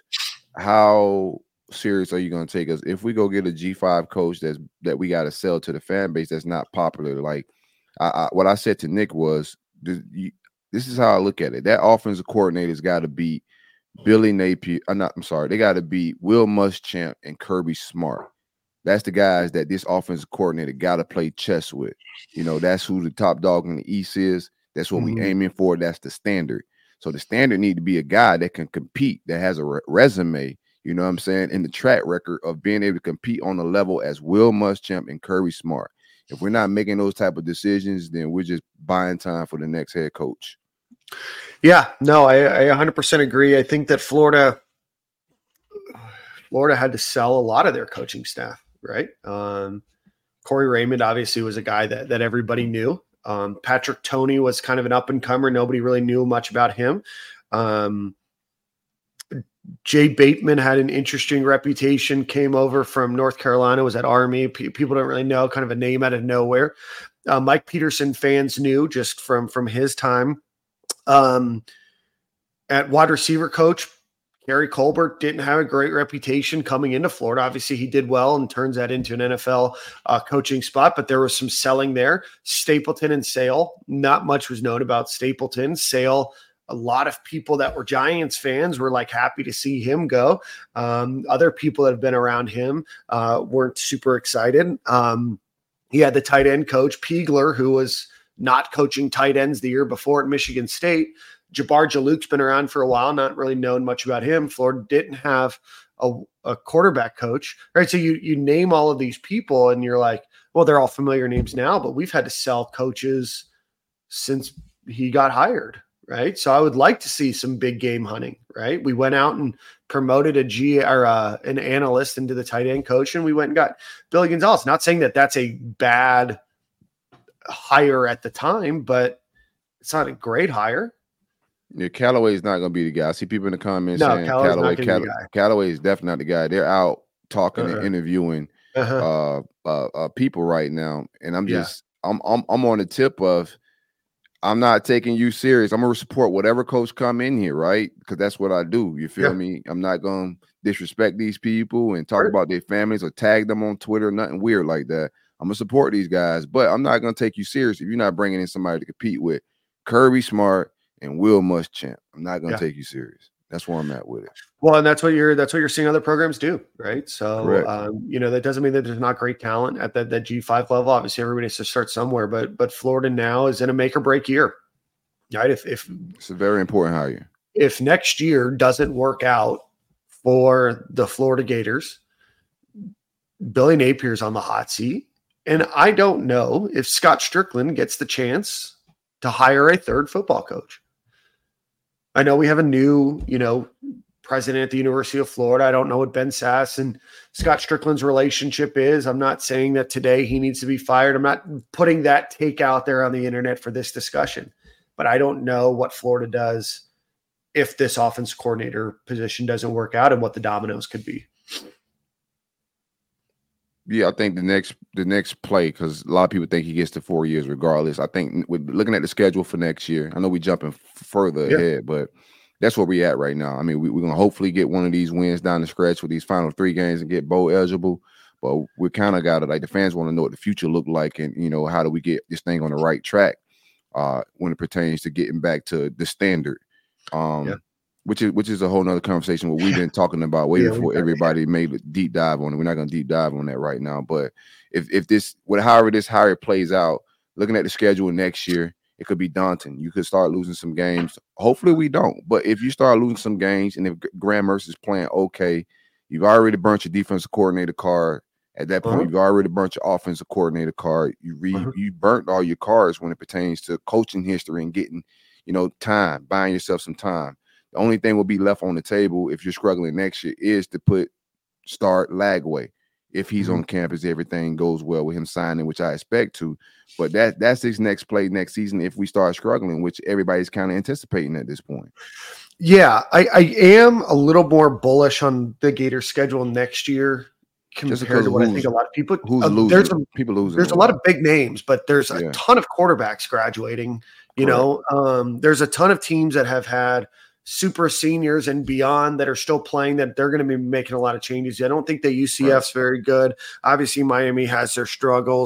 how serious are you going to take us if we go get a G5 coach that we got to sell to the fan base that's not popular? Like what I said to Nick was, this is how I look at it. That offensive coordinator's got to beat Billy Napier. They got to beat Will Muschamp and Kirby Smart. That's the guys that this offensive coordinator got to play chess with. You know, that's who the top dog in the East is. That's what we aiming for. That's the standard. So the standard need to be a guy that can compete, that has a resume, you know what I'm saying, and the track record of being able to compete on the level as Will Muschamp and Kirby Smart. If we're not making those type of decisions, then we're just buying time for the next head coach. Yeah, no, I 100% agree. I think that Florida had to sell a lot of their coaching staff. Right. Corey Raymond obviously was a guy that everybody knew. Patrick Toney was kind of an up and comer. Nobody really knew much about him. Jay Bateman had an interesting reputation, came over from North Carolina, was at Army. People don't really know, kind of a name out of nowhere. Mike Peterson fans knew just from his time. At wide receiver coach, Gary Colbert didn't have a great reputation coming into Florida. Obviously, he did well and turns that into an NFL coaching spot, but there was some selling there. Stapleton and Sale, not much was known about Stapleton. Sale, a lot of people that were Giants fans were like happy to see him go. Other people that have been around him weren't super excited. He had the tight end coach, Piegler, who was not coaching tight ends the year before at Michigan State. Jabbar Jalouk's been around for a while, not really known much about him. Florida didn't have a quarterback coach, right? So you name all of these people and you're like, well, they're all familiar names now, but we've had to sell coaches since he got hired, right? So I would like to see some big game hunting, right? We went out and promoted an analyst into the tight end coach, and we went and got Billy Gonzalez. Not saying that that's a bad hire at the time, but it's not a great hire. Yeah, Callaway is not going to be the guy. I see people in the comments saying Callaway is definitely not the guy. They're out talking and interviewing people right now, and I'm just I'm on the tip of I'm not taking you serious. I'm gonna support whatever coach come in here, right? Because that's what I do. You feel me? I'm not gonna disrespect these people and talk about their families or tag them on Twitter, nothing weird like that. I'm gonna support these guys, but I'm not gonna take you serious if you're not bringing in somebody to compete with Kirby Smart and Will Muschamp. I'm not going to take you serious. That's where I'm at with it. Well, and that's what you're seeing other programs do, right? So, that doesn't mean that there's not great talent at that G5 level. Obviously, everybody has to start somewhere, but Florida now is in a make or break year, right? If it's a very important hire. If next year doesn't work out for the Florida Gators, Billy Napier's on the hot seat, and I don't know if Scott Strickland gets the chance to hire a third football coach. I know we have a new, president at the University of Florida. I don't know what Ben Sass and Scott Strickland's relationship is. I'm not saying that today he needs to be fired. I'm not putting that take out there on the internet for this discussion, but I don't know what Florida does if this offense coordinator position doesn't work out and what the dominoes could be. Yeah, I think the next play, because a lot of people think he gets to 4 years regardless. I think with looking at the schedule for next year, I know we're jumping further ahead, but that's where we're at right now. I mean, we're going to hopefully get one of these wins down the stretch with these final 3 games and get bowl eligible. But we kind of got to, like, the fans want to know what the future look like and, how do we get this thing on the right track when it pertains to getting back to the standard. Which is a whole nother conversation what we've been talking about way before everybody made a deep dive on it. We're not going to deep dive on that right now. But however this hire plays out, looking at the schedule next year, it could be daunting. You could start losing some games. Hopefully we don't. But if you start losing some games and if Graham Mertz is playing okay, you've already burnt your defensive coordinator card. At that point, you've already burnt your offensive coordinator card. You burnt all your cards when it pertains to coaching history and getting, time, buying yourself some time. The only thing will be left on the table if you're struggling next year is to start Lagway. If he's on campus, everything goes well with him signing, which I expect to. But that's his next play next season if we start struggling, which everybody's kind of anticipating at this point. Yeah, I am a little more bullish on the Gators schedule next year compared to what I think a lot of people. Who's losing? People losing. There's a lot of big names, but there's a ton of quarterbacks graduating. There's a ton of teams that have had super seniors and beyond that are still playing that they're going to be making a lot of changes. I don't think the UCF's very good. Obviously, Miami has their struggles.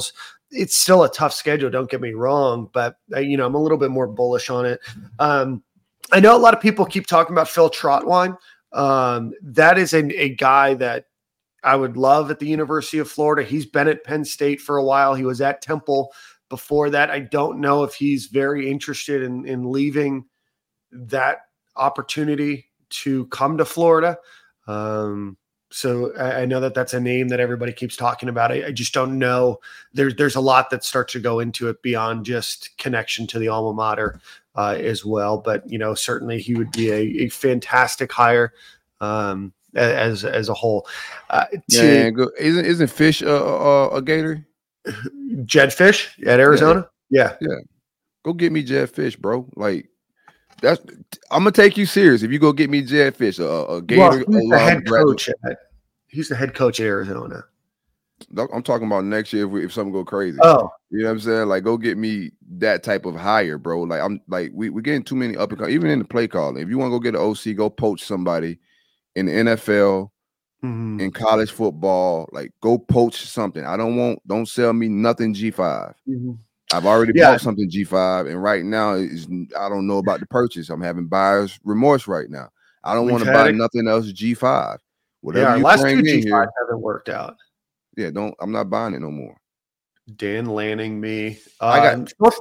it's still a tough schedule. Don't get me wrong, but I'm a little bit more bullish on it. I know a lot of people keep talking about Phil Trotwine. That is a guy that I would love at the University of Florida. He's been at Penn State for a while. He was at Temple before that. I don't know if he's very interested in leaving that opportunity to come to Florida. So I know that that's a name that everybody keeps talking about. I just don't know. There's a lot that starts to go into it beyond just connection to the alma mater as well. But, certainly he would be a fantastic hire as a whole. Isn't Fish a Gator? Jed Fish at Arizona? Yeah. Go get me Jed Fish, bro. Like, I'm gonna take you serious if you go get me Jed Fish, a Gator. Well, he's the head coach. He's the head coach at Arizona. I'm talking about next year if something go crazy. Oh, you know what I'm saying? Like, go get me that type of hire, bro. Like, I'm like we're getting too many up and coming, even in the play calling. If you want to go get an OC, go poach somebody in the NFL, in college football. Like, go poach something. Don't sell me nothing G5. I've already bought something G5, and right now I don't know about the purchase. I'm having buyer's remorse right now. I don't want to buy nothing else G5. Whatever our you last bring two in G5 here, haven't worked out. Yeah, I'm not buying it no more. Dan Lanning, me. We're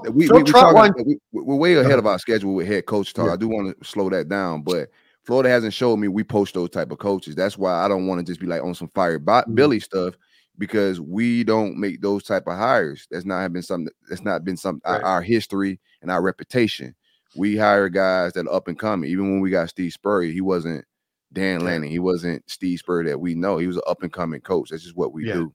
way ahead of our schedule with head coach talk. I do want to slow that down, but Florida hasn't showed me we poach those type of coaches. That's why I don't want to just be like on some fire Billy stuff, because we don't make those type of hires. That's not been something our history and our reputation. We hire guys that are up and coming. Even when we got Steve Spurrier, he wasn't Dan Lanning. He wasn't Steve Spurrier that we know. He was an up and coming coach. That's just what we do.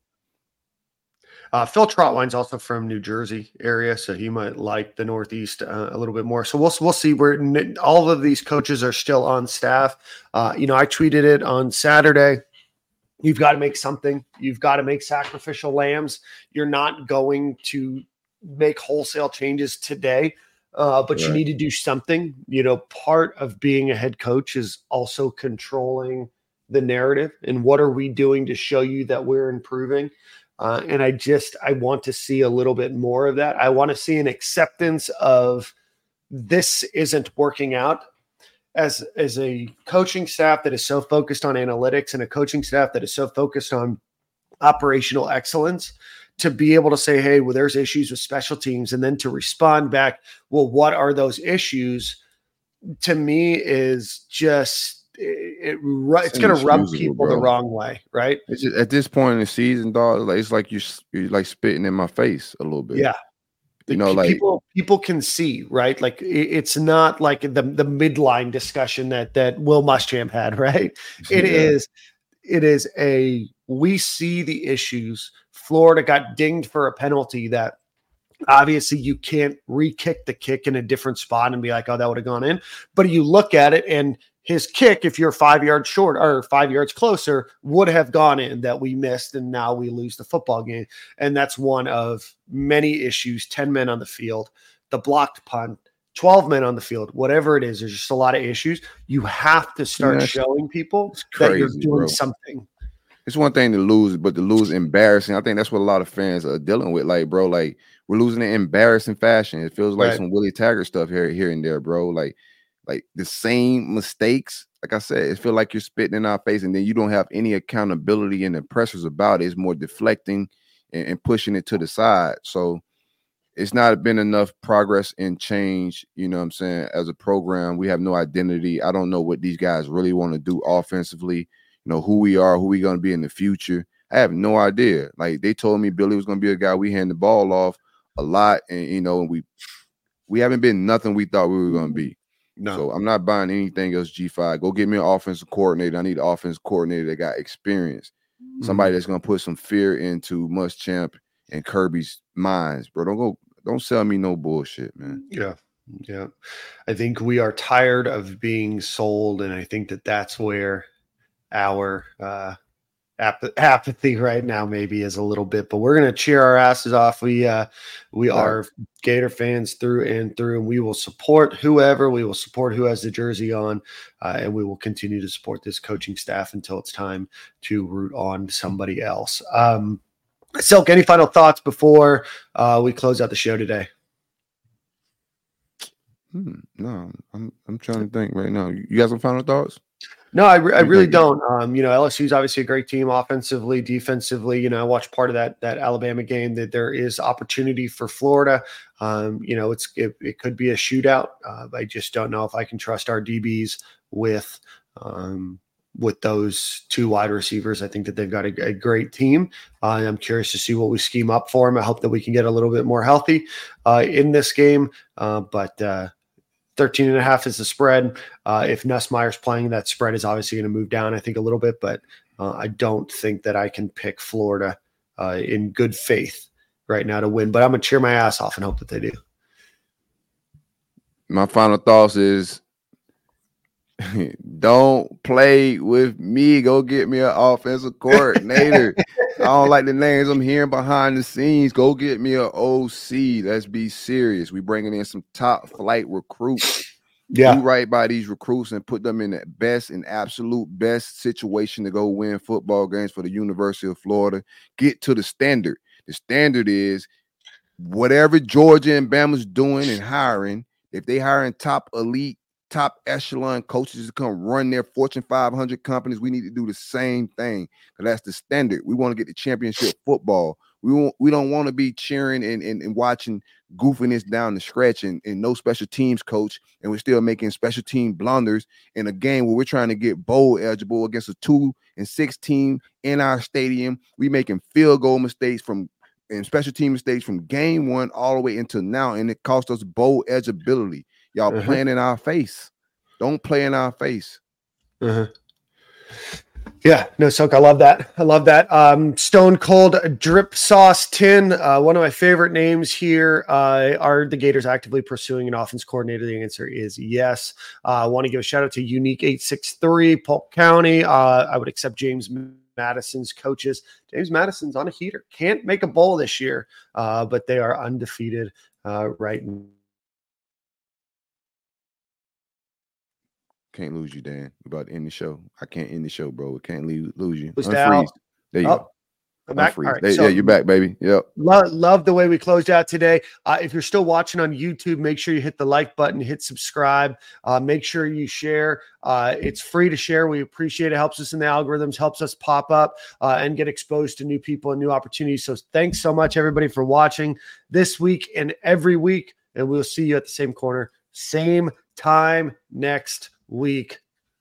Phil Trotwine's also from New Jersey area, so he might like the Northeast a little bit more. So we'll see where all of these coaches are still on staff. I tweeted it on Saturday. You've got to make something. You've got to make sacrificial lambs. You're not going to make wholesale changes today, but you need to do something. Part of being a head coach is also controlling the narrative and what are we doing to show you that we're improving. And I want to see a little bit more of that. I want to see an acceptance of this isn't working out. As a coaching staff that is so focused on analytics and a coaching staff that is so focused on operational excellence, to be able to say, hey, well, there's issues with special teams, and then to respond back, well, what are those issues? To me is just it's going to rub people the wrong way, right? It's just, at this point in the season, dog, it's like you're like spitting in my face a little bit. Yeah. People can see, right? Like it's not like the midline discussion that Will Muschamp had, right? It is we see the issues. Florida got dinged for a penalty that obviously you can't re-kick the kick in a different spot and be like, oh, that would have gone in. But you look at it and his kick, if you're 5 yards short or 5 yards closer, would have gone in that we missed, and now we lose the football game. And that's one of many issues. 10 men on the field, the blocked punt, 12 men on the field, whatever it is, there's just a lot of issues. You have to start showing people that you're doing something. It's one thing to lose, but to lose embarrassing, I think that's what a lot of fans are dealing with. Like, bro, like we're losing in embarrassing fashion. It feels like some Willie Taggart stuff here and there, bro. Like the same mistakes. Like I said, it feels like you're spitting in our face, and then you don't have any accountability and the pressures about it. It's more deflecting and pushing it to the side. So it's not been enough progress and change, you know what I'm saying? As a program, we have no identity. I don't know what these guys really want to do offensively, who we are, who we're going to be in the future. I have no idea. Like, they told me Billy was going to be a guy we hand the ball off a lot, and, we haven't been nothing we thought we were going to be. No. So I'm not buying anything else G5. Go get me an offensive coordinator. I need an offensive coordinator that got experience. Somebody that's going to put some fear into Muschamp and Kirby's minds, bro. Don't sell me no bullshit, man. Yeah. I think we are tired of being sold, and I think that's where our apathy right now maybe is a little bit, but we're going to cheer our asses off. We are Gator fans through and through, and we will support whoever. We will support who has the jersey on, and we will continue to support this coaching staff until it's time to root on somebody else. Silk, any final thoughts before we close out the show today? No, I'm trying to think right now. You got some final thoughts? No, I really don't. LSU's obviously a great team offensively, defensively. I watched part of that Alabama game. That there is opportunity for Florida. It could be a shootout. I just don't know if I can trust our DBs with those two wide receivers. I think that they've got a great team. I'm curious to see what we scheme up for them. I hope that we can get a little bit more healthy in this game. But 13.5 is the spread. If Nussmeier's playing, that spread is obviously going to move down, I think, a little bit, but I don't think that I can pick Florida in good faith right now to win, but I'm going to cheer my ass off and hope that they do. My final thoughts is don't play with me. Go get me an offensive coordinator. I don't like the names I'm hearing behind the scenes. Go get me an OC. Let's be serious. We bringing in some top flight recruits. Yeah. Do right by these recruits and put them in the best and absolute best situation to go win football games for the University of Florida. Get to the standard. The standard is whatever Georgia and Bama's doing and hiring, if they hiring top elite, top echelon coaches to come run their Fortune 500 companies, we need to do the same thing. That's the standard. We want to get the championship football. We don't want to be cheering and watching goofiness down the stretch and no special teams coach, and we're still making special team blunders in a game where we're trying to get bowl eligible against a 2-6 team in our stadium. We making field goal mistakes and special team mistakes from game one all the way until now, and it cost us bowl eligibility. Y'all playing in our face. Don't play in our face. Yeah, no, Silk, I love that. Stone Cold Drip Sauce 10. One of my favorite names here. Are the Gators actively pursuing an offense coordinator? The answer is yes. I want to give a shout out to Unique 863, Polk County. I would accept James Madison's coaches. James Madison's on a heater. Can't make a bowl this year, but they are undefeated right now. Can't lose you, Dan. We're about to end the show. I can't end the show, bro. We can't lose you. Unfreeze. There you go. I'm back. All right, so, you're back, baby. Yep. Love the way we closed out today. If you're still watching on YouTube, make sure you hit the like button, hit subscribe. Make sure you share. It's free to share. We appreciate it. Helps us in the algorithms, helps us pop up and get exposed to new people and new opportunities. So thanks so much, everybody, for watching this week and every week. And we'll see you at the same corner, same time next week.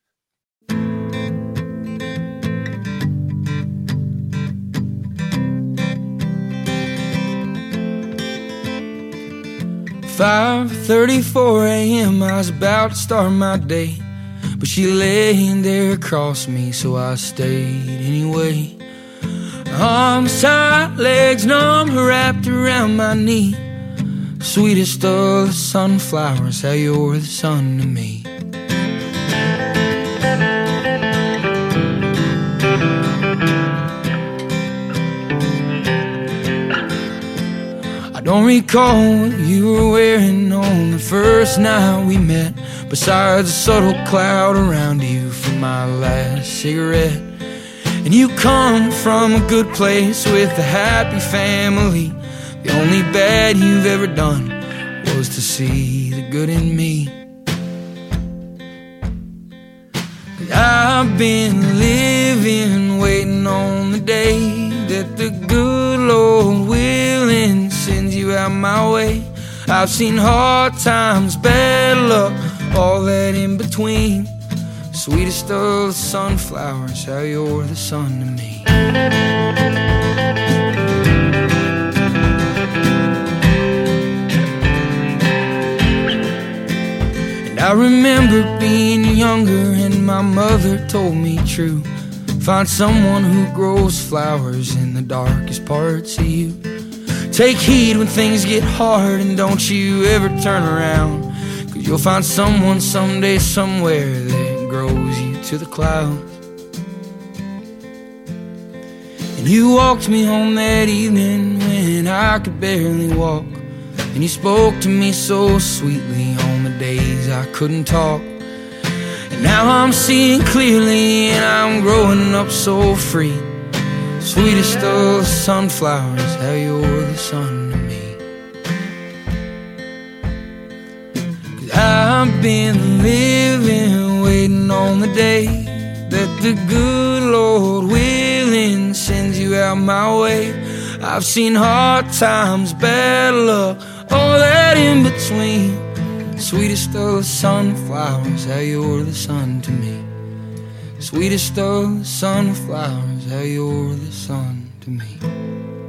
"5:34 a.m. I was about to start my day, but she laying there across me, so I stayed anyway. Arms tight, legs numb, wrapped around my knee. Sweetest of the sunflowers, how you're the sun to me. I don't recall what you were wearing on the first night we met, besides a subtle cloud around you from my last cigarette. And you come from a good place with a happy family. The only bad you've ever done was to see the good in me. But I've been living, waiting on the day that the good Lord willing sends you out my way. I've seen hard times, bad luck, all that in between. Sweetest of the sunflowers, how you're the sun to me. And I remember being younger and my mother told me true. Find someone who grows flowers in the darkest parts of you. Take heed when things get hard and don't you ever turn around, 'cause you'll find someone someday somewhere that grows you to the clouds. And you walked me home that evening when I could barely walk, and you spoke to me so sweetly on the days I couldn't talk. Now I'm seeing clearly and I'm growing up so free. Sweetest of sunflowers, how you're the sun to me. 'Cause I've been living, waiting on the day that the good Lord willing sends you out my way. I've seen hard times, bad luck, all that in between. Sweetest of sunflowers, how you're the sun to me. Sweetest of sunflowers, how you're the sun to me.